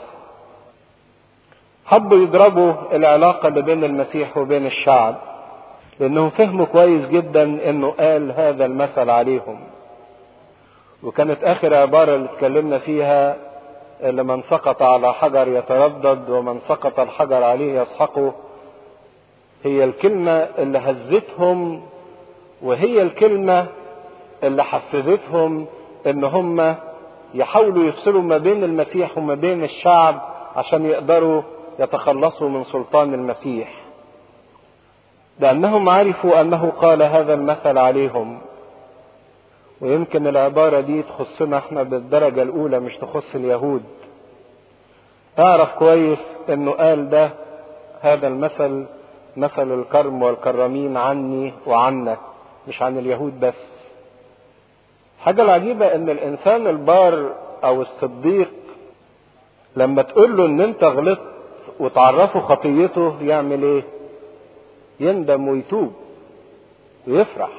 حبوا يضربوا العلاقة اللي بين المسيح وبين الشعب، لانهم فهموا كويس جدا انه قال هذا المثل عليهم. وكانت اخر عبارة اللي اتكلمنا فيها اللي من سقط على حجر يتردد ومن سقط الحجر عليه يسحقه، هي الكلمة اللي هزتهم، وهي الكلمة اللي حفزتهم ان هم يحاولوا يفصلوا ما بين المسيح وما بين الشعب عشان يقدروا يتخلصوا من سلطان المسيح، لانهم عرفوا انه قال هذا المثل عليهم. ويمكن العبارة دي تخصنا احنا بالدرجة الاولى، مش تخص اليهود. اعرف كويس انه قال ده هذا المثل، مثل الكرم والكرمين عني وعنك، مش عن اليهود بس. حاجة العجيبة ان الانسان البار او الصديق لما تقول له ان انت غلطت وتعرفه خطيته يعمل ايه؟ يندم ويتوب ويفرح.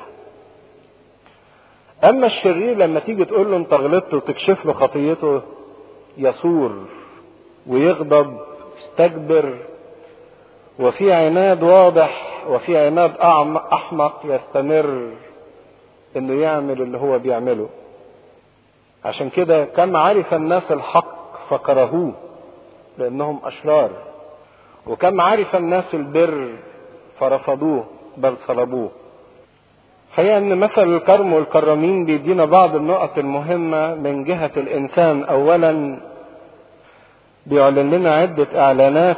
اما الشرير لما تيجي تقول له انت غلطت وتكشف له خطيته يثور ويغضب ويستكبر، وفي عناد واضح وفي عناد احمق يستمر انه يعمل اللي هو بيعمله. عشان كده كم عرف الناس الحق فكرهوه لانهم اشرار، وكم عرف الناس البر فرفضوه بل صلبوه. حقيقة ان مثل الكرم والكرمين بيدينا بعض النقط المهمة من جهة الانسان. اولا بيعلن لنا عدة اعلانات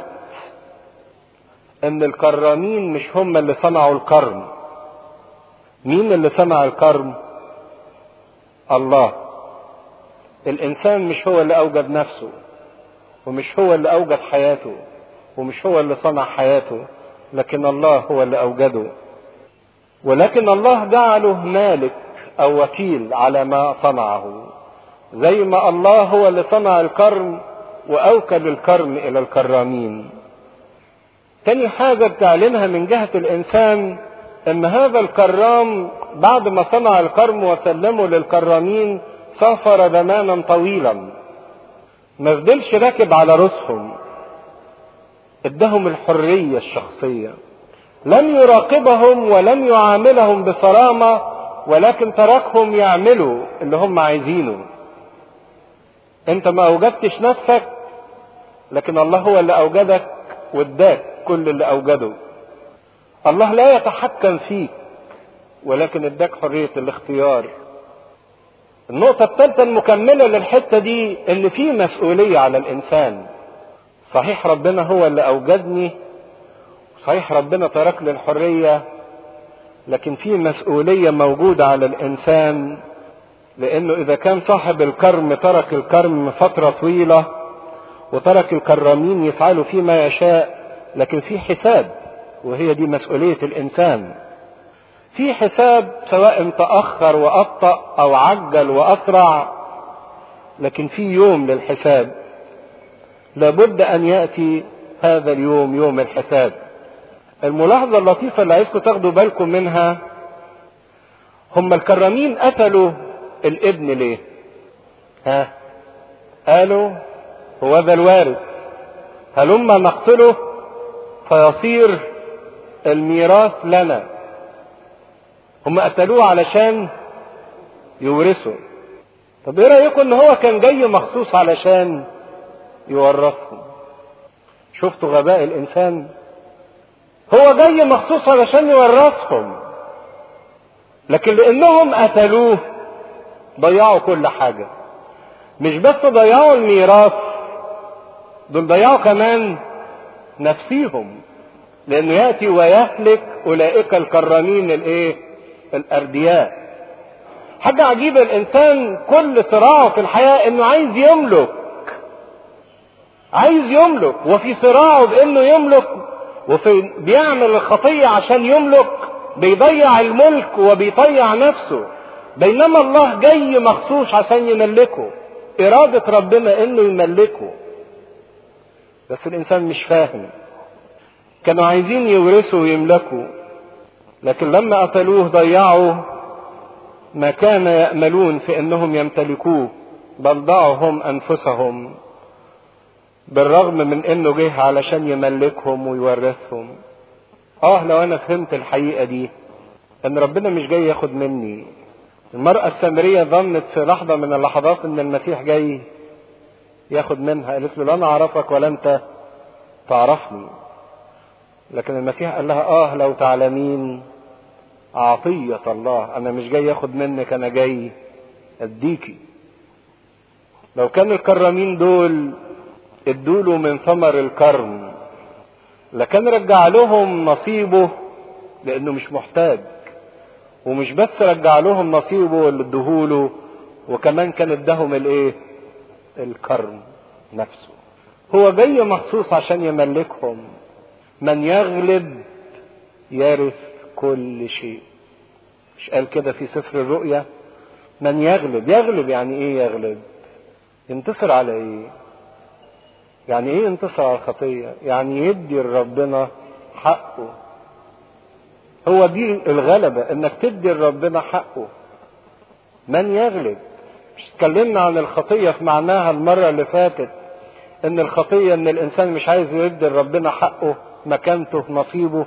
ان الكرامين مش هم اللي صنعوا الكرم. مين اللي صنع الكرم؟ الله. الانسان مش هو اللي اوجد نفسه، ومش هو اللي اوجد حياته، ومش هو اللي صنع حياته، لكن الله هو اللي اوجده. ولكن الله جعله مالك او وكيل على ما صنعه، زي ما الله هو اللي صنع الكرم واوكل الكرم الى الكرامين. تاني حاجة بتعلنها من جهة الانسان ان هذا الكرام بعد ما صنع الكرم وسلمه للكرامين سافر زمانا طويلا، ما فضلش راكب على رؤوسهم، ادهم الحرية الشخصية، لم يراقبهم ولم يعاملهم بصرامة، ولكن تركهم يعملوا اللي هم عايزينه. انت ما اوجدتش نفسك، لكن الله هو اللي اوجدك واداك كل اللي اوجده. الله لا يتحكم فيك، ولكن اداك حرية الاختيار. النقطة الثالثة المكملة للحتة دي ان في مسؤولية على الانسان. صحيح ربنا هو اللي اوجدني، صحيح ربنا ترك لي الحرية، لكن في مسؤولية موجودة على الانسان، لانه اذا كان صاحب الكرم ترك الكرم فترة طويلة وترك الكرامين يفعلوا فيما يشاء، لكن في حساب، وهي دي مسؤولية الانسان. في حساب سواء تأخر وأبطأ او عجل واسرع، لكن في يوم للحساب. لابد ان يأتي هذا اليوم، يوم الحساب. الملاحظة اللطيفة اللي عايزكم تاخدوا بالكم منها، هم الكرامين قتلوا الابن ليه؟ قالوا هو ذا الوارث، هلما نقتله فيصير الميراث لنا. هم قتلوه علشان يورثوا. طب ايه رأيكم ان هو كان جاي مخصوص علشان يورثهم؟ شفتوا غباء الانسان؟ هو جاي مخصوص علشان يورثهم، لكن لانهم قتلوه ضيعوا كل حاجة. مش بس ضيعوا الميراث، دول ضيعوا كمان نفسيهم، لانه يأتي ويهلك اولئك الكرامين الايه؟ الاردياء. حاجة عجيبة، الانسان كل صراعه في الحياة انه عايز يملك، وفي صراعه بانه يملك بيعمل الخطية عشان يملك، بيضيع الملك وبيضيع نفسه. بينما الله جاي مخصوص عشان يملكه، ارادة ربنا انه يملكه، بس الانسان مش فاهم. كانوا عايزين يورثوا ويملكوا، لكن لما قتلوه ضيعوا ما كان يأملون في انهم يمتلكوه، بل ضاعوا هم انفسهم، بالرغم من انه جه علشان يملكهم ويورثهم. لو انا فهمت الحقيقة دي، ان ربنا مش جاي ياخد مني. المرأة السامرية ظنت في لحظة من اللحظات ان المسيح جاي ياخد منها، قالت له لا انا اعرفك ولا انت تعرفني. لكن المسيح قال لها لو تعلمين عطية الله، انا مش جاي ياخد منك، انا جاي اديكي. لو كان الكرامين دول ادوله من ثمر الكرم لكان رجع لهم نصيبه، لانه مش محتاج. ومش بس رجع لهم نصيبه اللي ادهوله، وكمان كان ادهم الكرم نفسه. هو جاي مخصوص عشان يملكهم. من يغلب يرث كل شيء. مش قال كده في سفر الرؤيا؟ من يغلب يعني ايه يغلب؟ ينتصر على ايه؟ يعني ايه ينتصر على الخطية؟ يعني يدي لربنا حقه. هو دي الغلبة، انك تدي لربنا حقه. من يغلب. مش اتكلمنا عن الخطية في معناها المرة اللي فاتت، ان الخطية ان الانسان مش عايز يدي لربنا حقه، مكانته، نصيبه.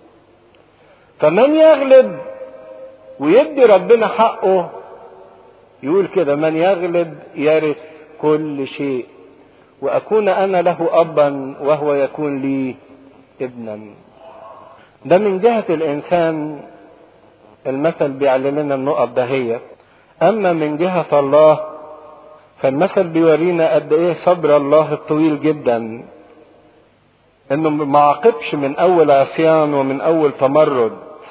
فمن يغلب ويدي ربنا حقه، يقول كده: من يغلب يرث كل شيء، واكون انا له ابا وهو يكون لي ابنا. ده من جهة الانسان المثل بيعلن لنا النقط دهية. اما من جهة الله فالمثل بيورينا قد ايه صبر الله الطويل جدا، انه ما عاقبش من اول عصيان ومن اول تمرد،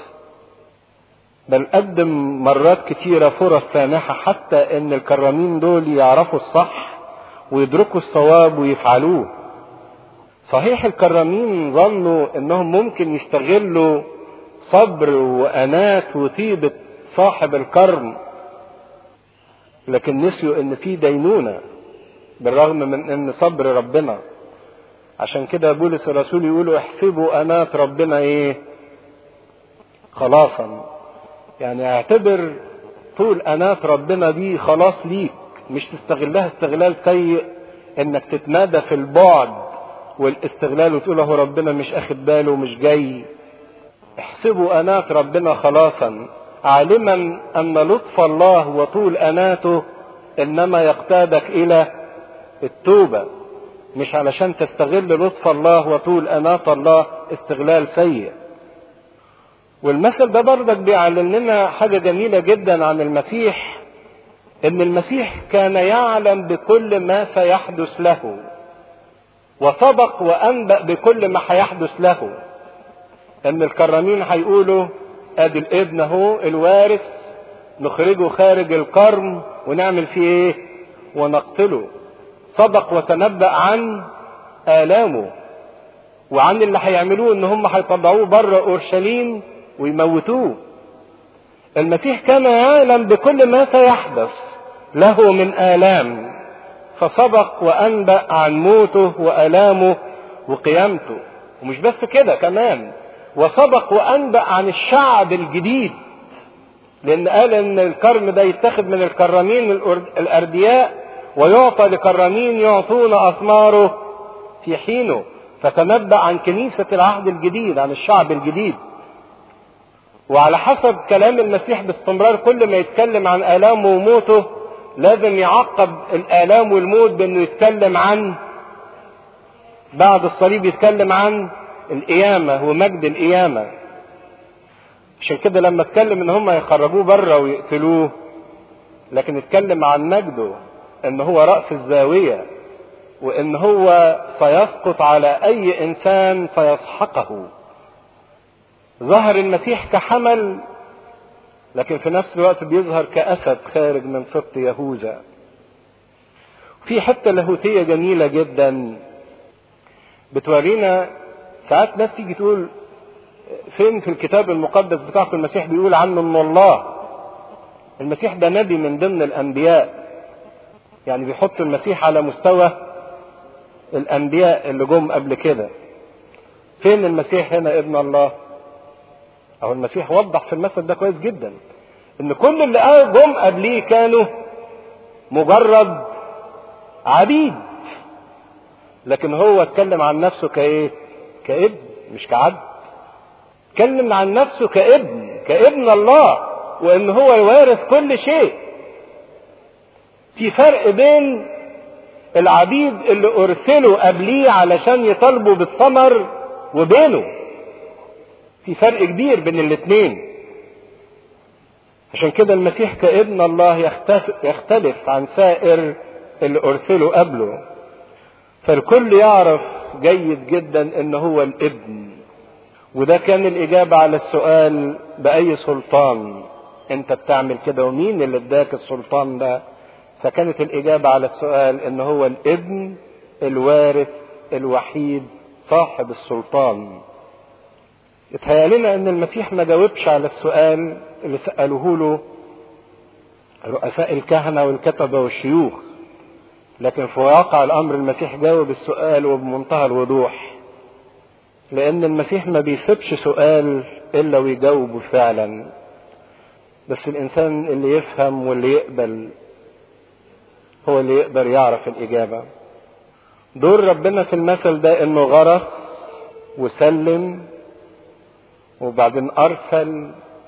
بل قدم مرات كتيرة فرص سانحة حتى ان الكرامين دول يعرفوا الصح ويدركوا الصواب ويفعلوه. صحيح الكرامين ظنوا انهم ممكن يستغلوا صبر وانات وطيبة صاحب الكرم، لكن نسيوا ان في دينونة بالرغم من ان صبر ربنا. عشان كده بولس الرسول يقولوا: احسبوا انات ربنا خلاصا. يعني اعتبر طول انات ربنا دي خلاص ليك، مش تستغلها استغلال سيء، انك تتمادى في البعد والاستغلال وتقول له ربنا مش اخد باله ومش جاي. احسبوا انات ربنا خلاصا، عالما ان لطف الله وطول اناته انما يقتادك الى التوبة، مش علشان تستغل لطف الله وطول انات الله استغلال سيء. والمثل ده برضك بيعلم لنا حاجة جميلة جدا عن المسيح، ان المسيح كان يعلم بكل ما سيحدث له، وسبق وانبأ بكل ما هيحدث له. ان الكرامين هيقولوا: ادي الابن اهو الوارث، نخرجه خارج الكرم ونعمل فيه ونقتله. سبق وتنبأ عن آلامه وعن اللي هيعملوه، ان هم هيطلعوه بره اورشليم ويموتوه. المسيح كان يعلم بكل ما سيحدث له من آلام، فسبق وأنبأ عن موته وآلامه وقيامته. ومش بس كده، كمان وسبق وأنبأ عن الشعب الجديد، لأن قال إن الكرم ده يتخذ من الكرامين الأردياء ويعطى لكرامين يعطون أثماره في حينه. فتنبأ عن كنيسة العهد الجديد، عن الشعب الجديد. وعلى حسب كلام المسيح باستمرار كل ما يتكلم عن آلامه وموته لازم يعقب الآلام والموت بأنه يتكلم عن بعد الصليب، يتكلم عن القيامة ومجد القيامة. عشان كده لما اتكلم ان هم يخرجوه بره ويقتلوه، لكن اتكلم عن مجده، ان هو رأس الزاوية، وان هو سيسقط على اي انسان فيسحقه. ظهر المسيح كحمل لكن في نفس الوقت بيظهر كأسد خارج من سبط يهوذا. في حتة لاهوتية جميلة جدا بتورينا. ساعات ناس تيجي تقول فين في الكتاب المقدس بتاعكم المسيح بيقول عنه ان الله، المسيح ده نبي من ضمن الانبياء، يعني بيحط المسيح على مستوى الانبياء اللي جم قبل كده. فين المسيح هنا ابن الله؟ اهو المسيح وضح في المثل ده كويس جدا ان كل اللي جم قبليه كانوا مجرد عبيد، لكن هو اتكلم عن نفسه كايه؟ كابن، مش كعبد. اتكلم عن نفسه كابن الله، وان هو يوارث كل شيء. في فرق بين العبيد اللي ارسلوا قبليه علشان يطالبوا بالثمر وبينه، في فرق كبير بين الاثنين. عشان كده المسيح كابن الله يختلف عن سائر اللي ارسلوا قبله. فالكل يعرف جيد جدا ان هو الابن. وده كان الاجابة على السؤال باي سلطان انت بتعمل كده ومين اللي اداك السلطان ده. فكانت الاجابة على السؤال ان هو الابن الوارث الوحيد صاحب السلطان. اتهيألنا ان المسيح ما جاوبش على السؤال اللي سألوه له رؤساء الكهنة والكتبة والشيوخ، لكن في واقع الامر المسيح جاوب السؤال وبمنتهى الوضوح، لان المسيح ما بيسيبش سؤال الا ويجاوبه فعلا. بس الانسان اللي يفهم واللي يقبل هو اللي يقدر يعرف الاجابة. دور ربنا في المثل ده انه غرس وسلم وبعدين ارسل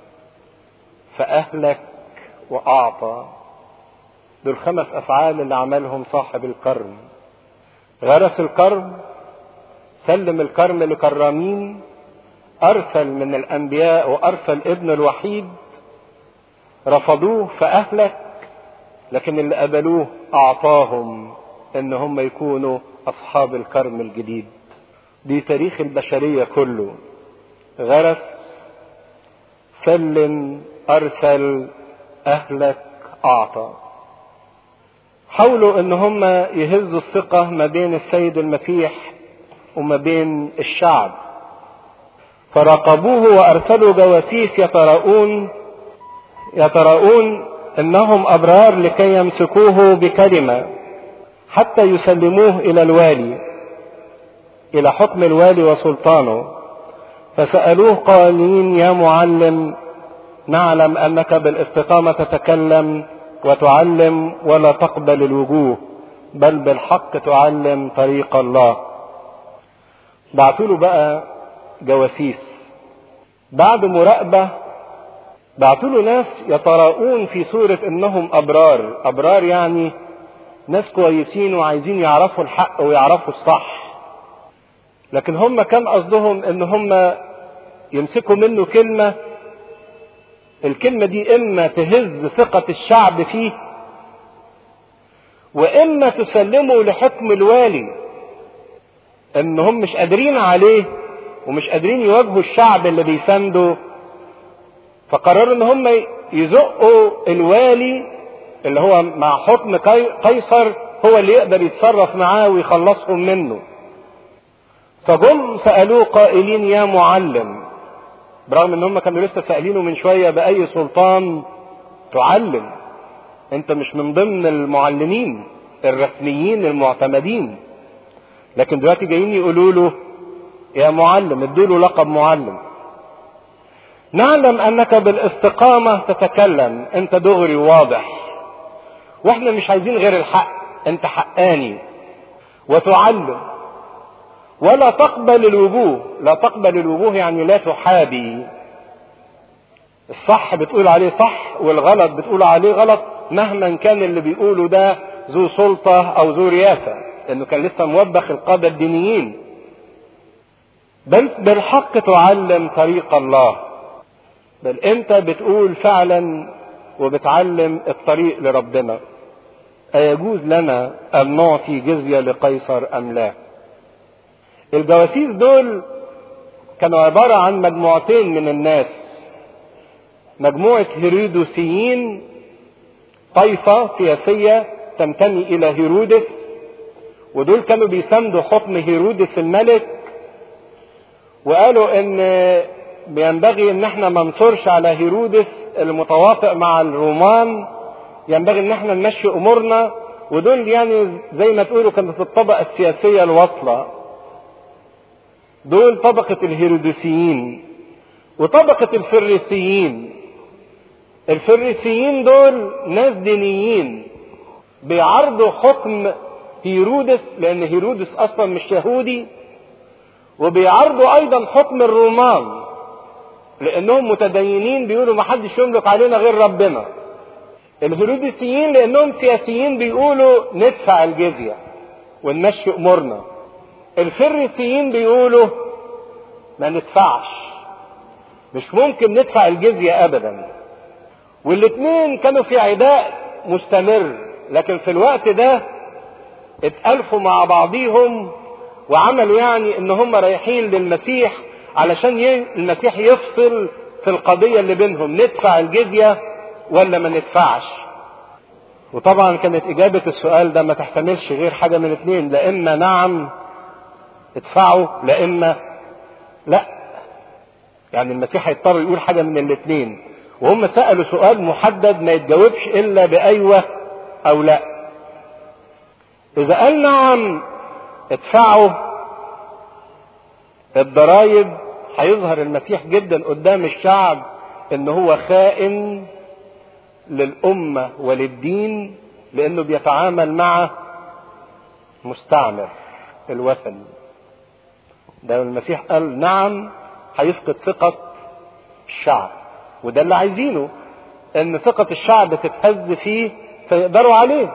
فاهلك واعطى. دول 5 افعال اللي عملهم صاحب الكرم. غرس الكرم، سلم الكرم لكرامين، ارسل من الانبياء وارسل ابن الوحيد، رفضوه فاهلك، لكن اللي قبلوه اعطاهم ان هم يكونوا اصحاب الكرم الجديد. دي تاريخ البشرية كله. غرس، سلم، ارسل، اهلك، اعطى. حاولوا ان هم يهزوا الثقة ما بين السيد المسيح وما بين الشعب، فراقبوه وارسلوا جواسيس يتراءون انهم ابرار لكي يمسكوه بكلمة حتى يسلموه الى الوالي، الى حكم الوالي وسلطانه. فسألوه قائلين يا معلم نعلم انك بالاستقامة تتكلم وتعلم ولا تقبل الوجوه، بل بالحق تعلم طريق الله. بعتوا له بقى جواسيس بعد مراقبة، بعتوا له ناس يتراءون في صورة انهم ابرار يعني ناس كويسين وعايزين يعرفوا الحق ويعرفوا الصح، لكن هم كان قصدهم ان هم يمسكوا منه كلمة، الكلمة دي اما تهز ثقة الشعب فيه واما تسلمه لحكم الوالي، انهم مش قادرين عليه ومش قادرين يواجهوا الشعب اللي بيسانده، فقرروا ان هم يزقوا الوالي اللي هو مع حكم قيصر هو اللي يقدر يتصرف معاه ويخلصهم منه. فجم سألوه قائلين يا معلم، برغم ان هم كانوا لسه سألينه من شوية بأي سلطان تعلم، انت مش من ضمن المعلمين الرسميين المعتمدين، لكن دلوقتي جايين يقولوا له يا معلم، ادوا له لقب معلم. نعلم انك بالاستقامة تتكلم، انت دغري واضح واحنا مش عايزين غير الحق، انت حقاني، وتعلم ولا تقبل الوجوه. لا تقبل الوجوه يعني لا تحابي، الصح بتقول عليه صح والغلط بتقول عليه غلط، مهما كان اللي بيقوله ده ذو سلطة او ذو رياسة، انه كان لسه موبخ القادة الدينيين. بل بالحق تعلم طريق الله، بل انت بتقول فعلا وبتعلم الطريق لربنا. ايجوز لنا ان نعطي جزية لقيصر ام لا؟ الجواسيس دول كانوا عبارة عن مجموعتين من الناس. مجموعة هيرودوسيين، طائفة سياسية تنتمي الى هيرودس، ودول كانوا بيساندوا حكم هيرودس الملك، وقالوا ان بينبغي ان احنا ما ننصرش على هيرودس المتواطئ مع الرومان، ينبغي ان احنا نمشي امورنا. ودول يعني زي ما تقولوا كانت الطبقة السياسية الواصلة. دول طبقة الهيرودوسيين. وطبقة الفريسيين، الفريسيين دول ناس دينيين بيعارضوا حكم هيرودس، لان هيرودس اصلا مش يهودي، وبيعارضوا ايضا حكم الرومان لانهم متدينين بيقولوا ما حدش يملك علينا غير ربنا. الهيروديسيين لانهم سياسيين بيقولوا ندفع الجزية ونمشي امورنا. الفريسيين بيقولوا ما ندفعش، مش ممكن ندفع الجزية ابدا. والاثنين كانوا في عداء مستمر، لكن في الوقت ده اتألفوا مع بعضيهم وعملوا يعني ان هم رايحين للمسيح علشان المسيح يفصل في القضية اللي بينهم، ندفع الجزية ولا ما ندفعش. وطبعا كانت اجابة السؤال ده ما تحتملش غير حاجة من الاثنين، لا اما نعم ادفعوا، لا اما لا. يعني المسيح هيضطر يقول حاجة من الاثنين، وهم سألوا سؤال محدد ما يتجاوبش الا بايوه او لا. اذا قال نعم ادفعوا الضرائب، هيظهر المسيح جدا قدام الشعب ان هو خائن للأمة وللدين، لانه بيتعامل مع مستعمر الوثن. ده المسيح قال نعم هيفقد ثقة الشعب، وده اللي عايزينه، ان ثقة الشعب تتهز فيه فيقدروا عليه.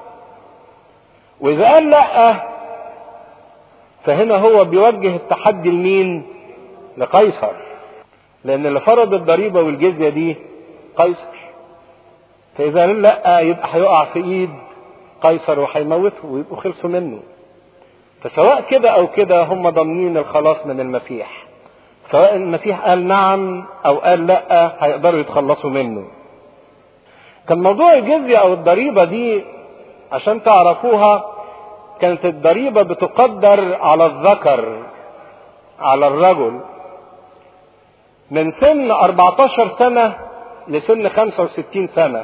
واذا قال لا، فهنا هو بيوجه التحدي لمين؟ لقيصر، لان اللي فرض الضريبة والجزية دي قيصر. فاذا قال لا يبقى هيقع في ايد قيصر وهيموته ويبقوا خلصوا منه. فسواء كده او كده هم ضامنين الخلاص من المسيح، سواء المسيح قال نعم او قال لا هيقدروا يتخلصوا منه. كان موضوع الجزية او الضريبة دي عشان تعرفوها، كانت الضريبة بتقدر على الذكر، على الرجل، من سن 14 سنة لسن 65 سنة.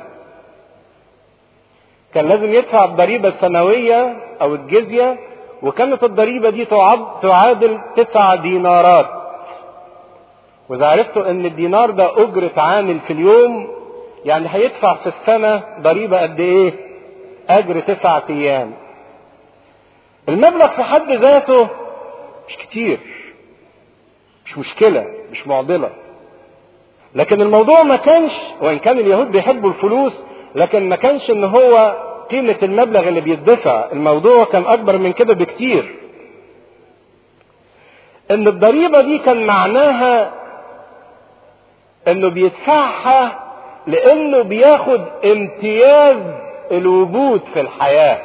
كان لازم يدفع الضريبة السنوية او الجزية، وكانت الضريبة دي تعادل 9 دينارات. واذا عرفتوا ان الدينار ده اجرة عامل في اليوم، يعني هيدفع في السنة ضريبة قد ايه؟ اجر 9 ايام. المبلغ في حد ذاته مش كتير، مش مشكلة، مش معضلة. لكن الموضوع ما كانش، وان كان اليهود بيحبوا الفلوس، لكن ما كانش ان هو قيمة المبلغ اللي بيدفع. الموضوع كان اكبر من كده بكتير. ان الضريبة دي كان معناها انه بيدفعها لانه بياخد امتياز الوجود في الحياة.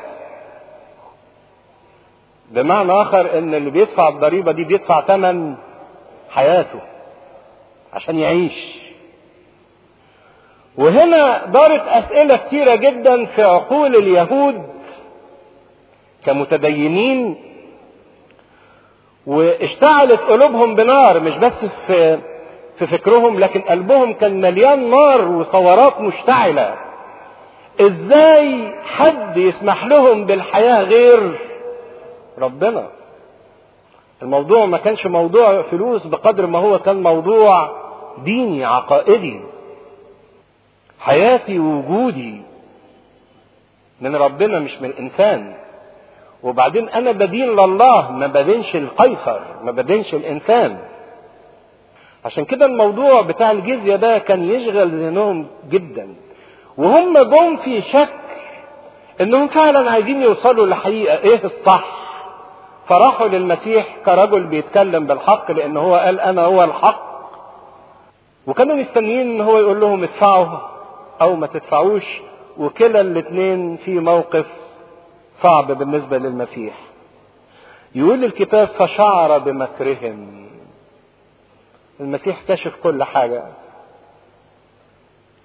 بمعنى اخر ان اللي بيدفع الضريبة دي بيدفع ثمن حياته عشان يعيش. وهنا دارت اسئلة كتيرة جدا في عقول اليهود كمتدينين، واشتعلت قلوبهم بنار، مش بس في فكرهم، لكن قلبهم كان مليان نار وثورات مشتعلة. ازاي حد يسمح لهم بالحياة غير ربنا؟ الموضوع ما كانش موضوع فلوس بقدر ما هو كان موضوع ديني عقائدي. حياتي ووجودي من ربنا مش من الانسان. وبعدين انا بدين لله، ما بدينش القيصر، ما بدينش الانسان. عشان كده الموضوع بتاع الجزية ده كان يشغل ذهنهم جدا، وهم جم في شك انهم فعلا عايزين يوصلوا لحقيقة ايه الصح. فراحوا للمسيح كرجل بيتكلم بالحق، لان هو قال انا هو الحق. وكانوا مستنيين ان هو يقول لهم ادفعوا او ما تدفعوش، وكلا الاثنين في موقف صعب بالنسبة للمسيح. يقول الكتاب فشعر بمكرهم. المسيح كشف كل حاجة،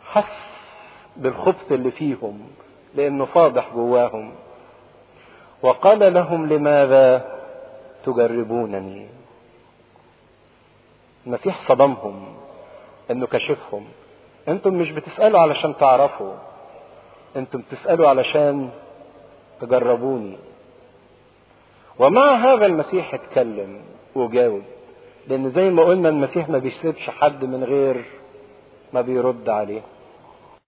حس بالخبث اللي فيهم لانه فاضح جواهم، وقال لهم لماذا تجربونني. المسيح صدمهم انه كشفهم، انتم مش بتسألوا علشان تعرفوا، انتم بتسألوا علشان تجربوني. ومع هذا المسيح اتكلم وجاوب، لان زي ما قلنا المسيح ما بيسيبش حد من غير ما بيرد عليه.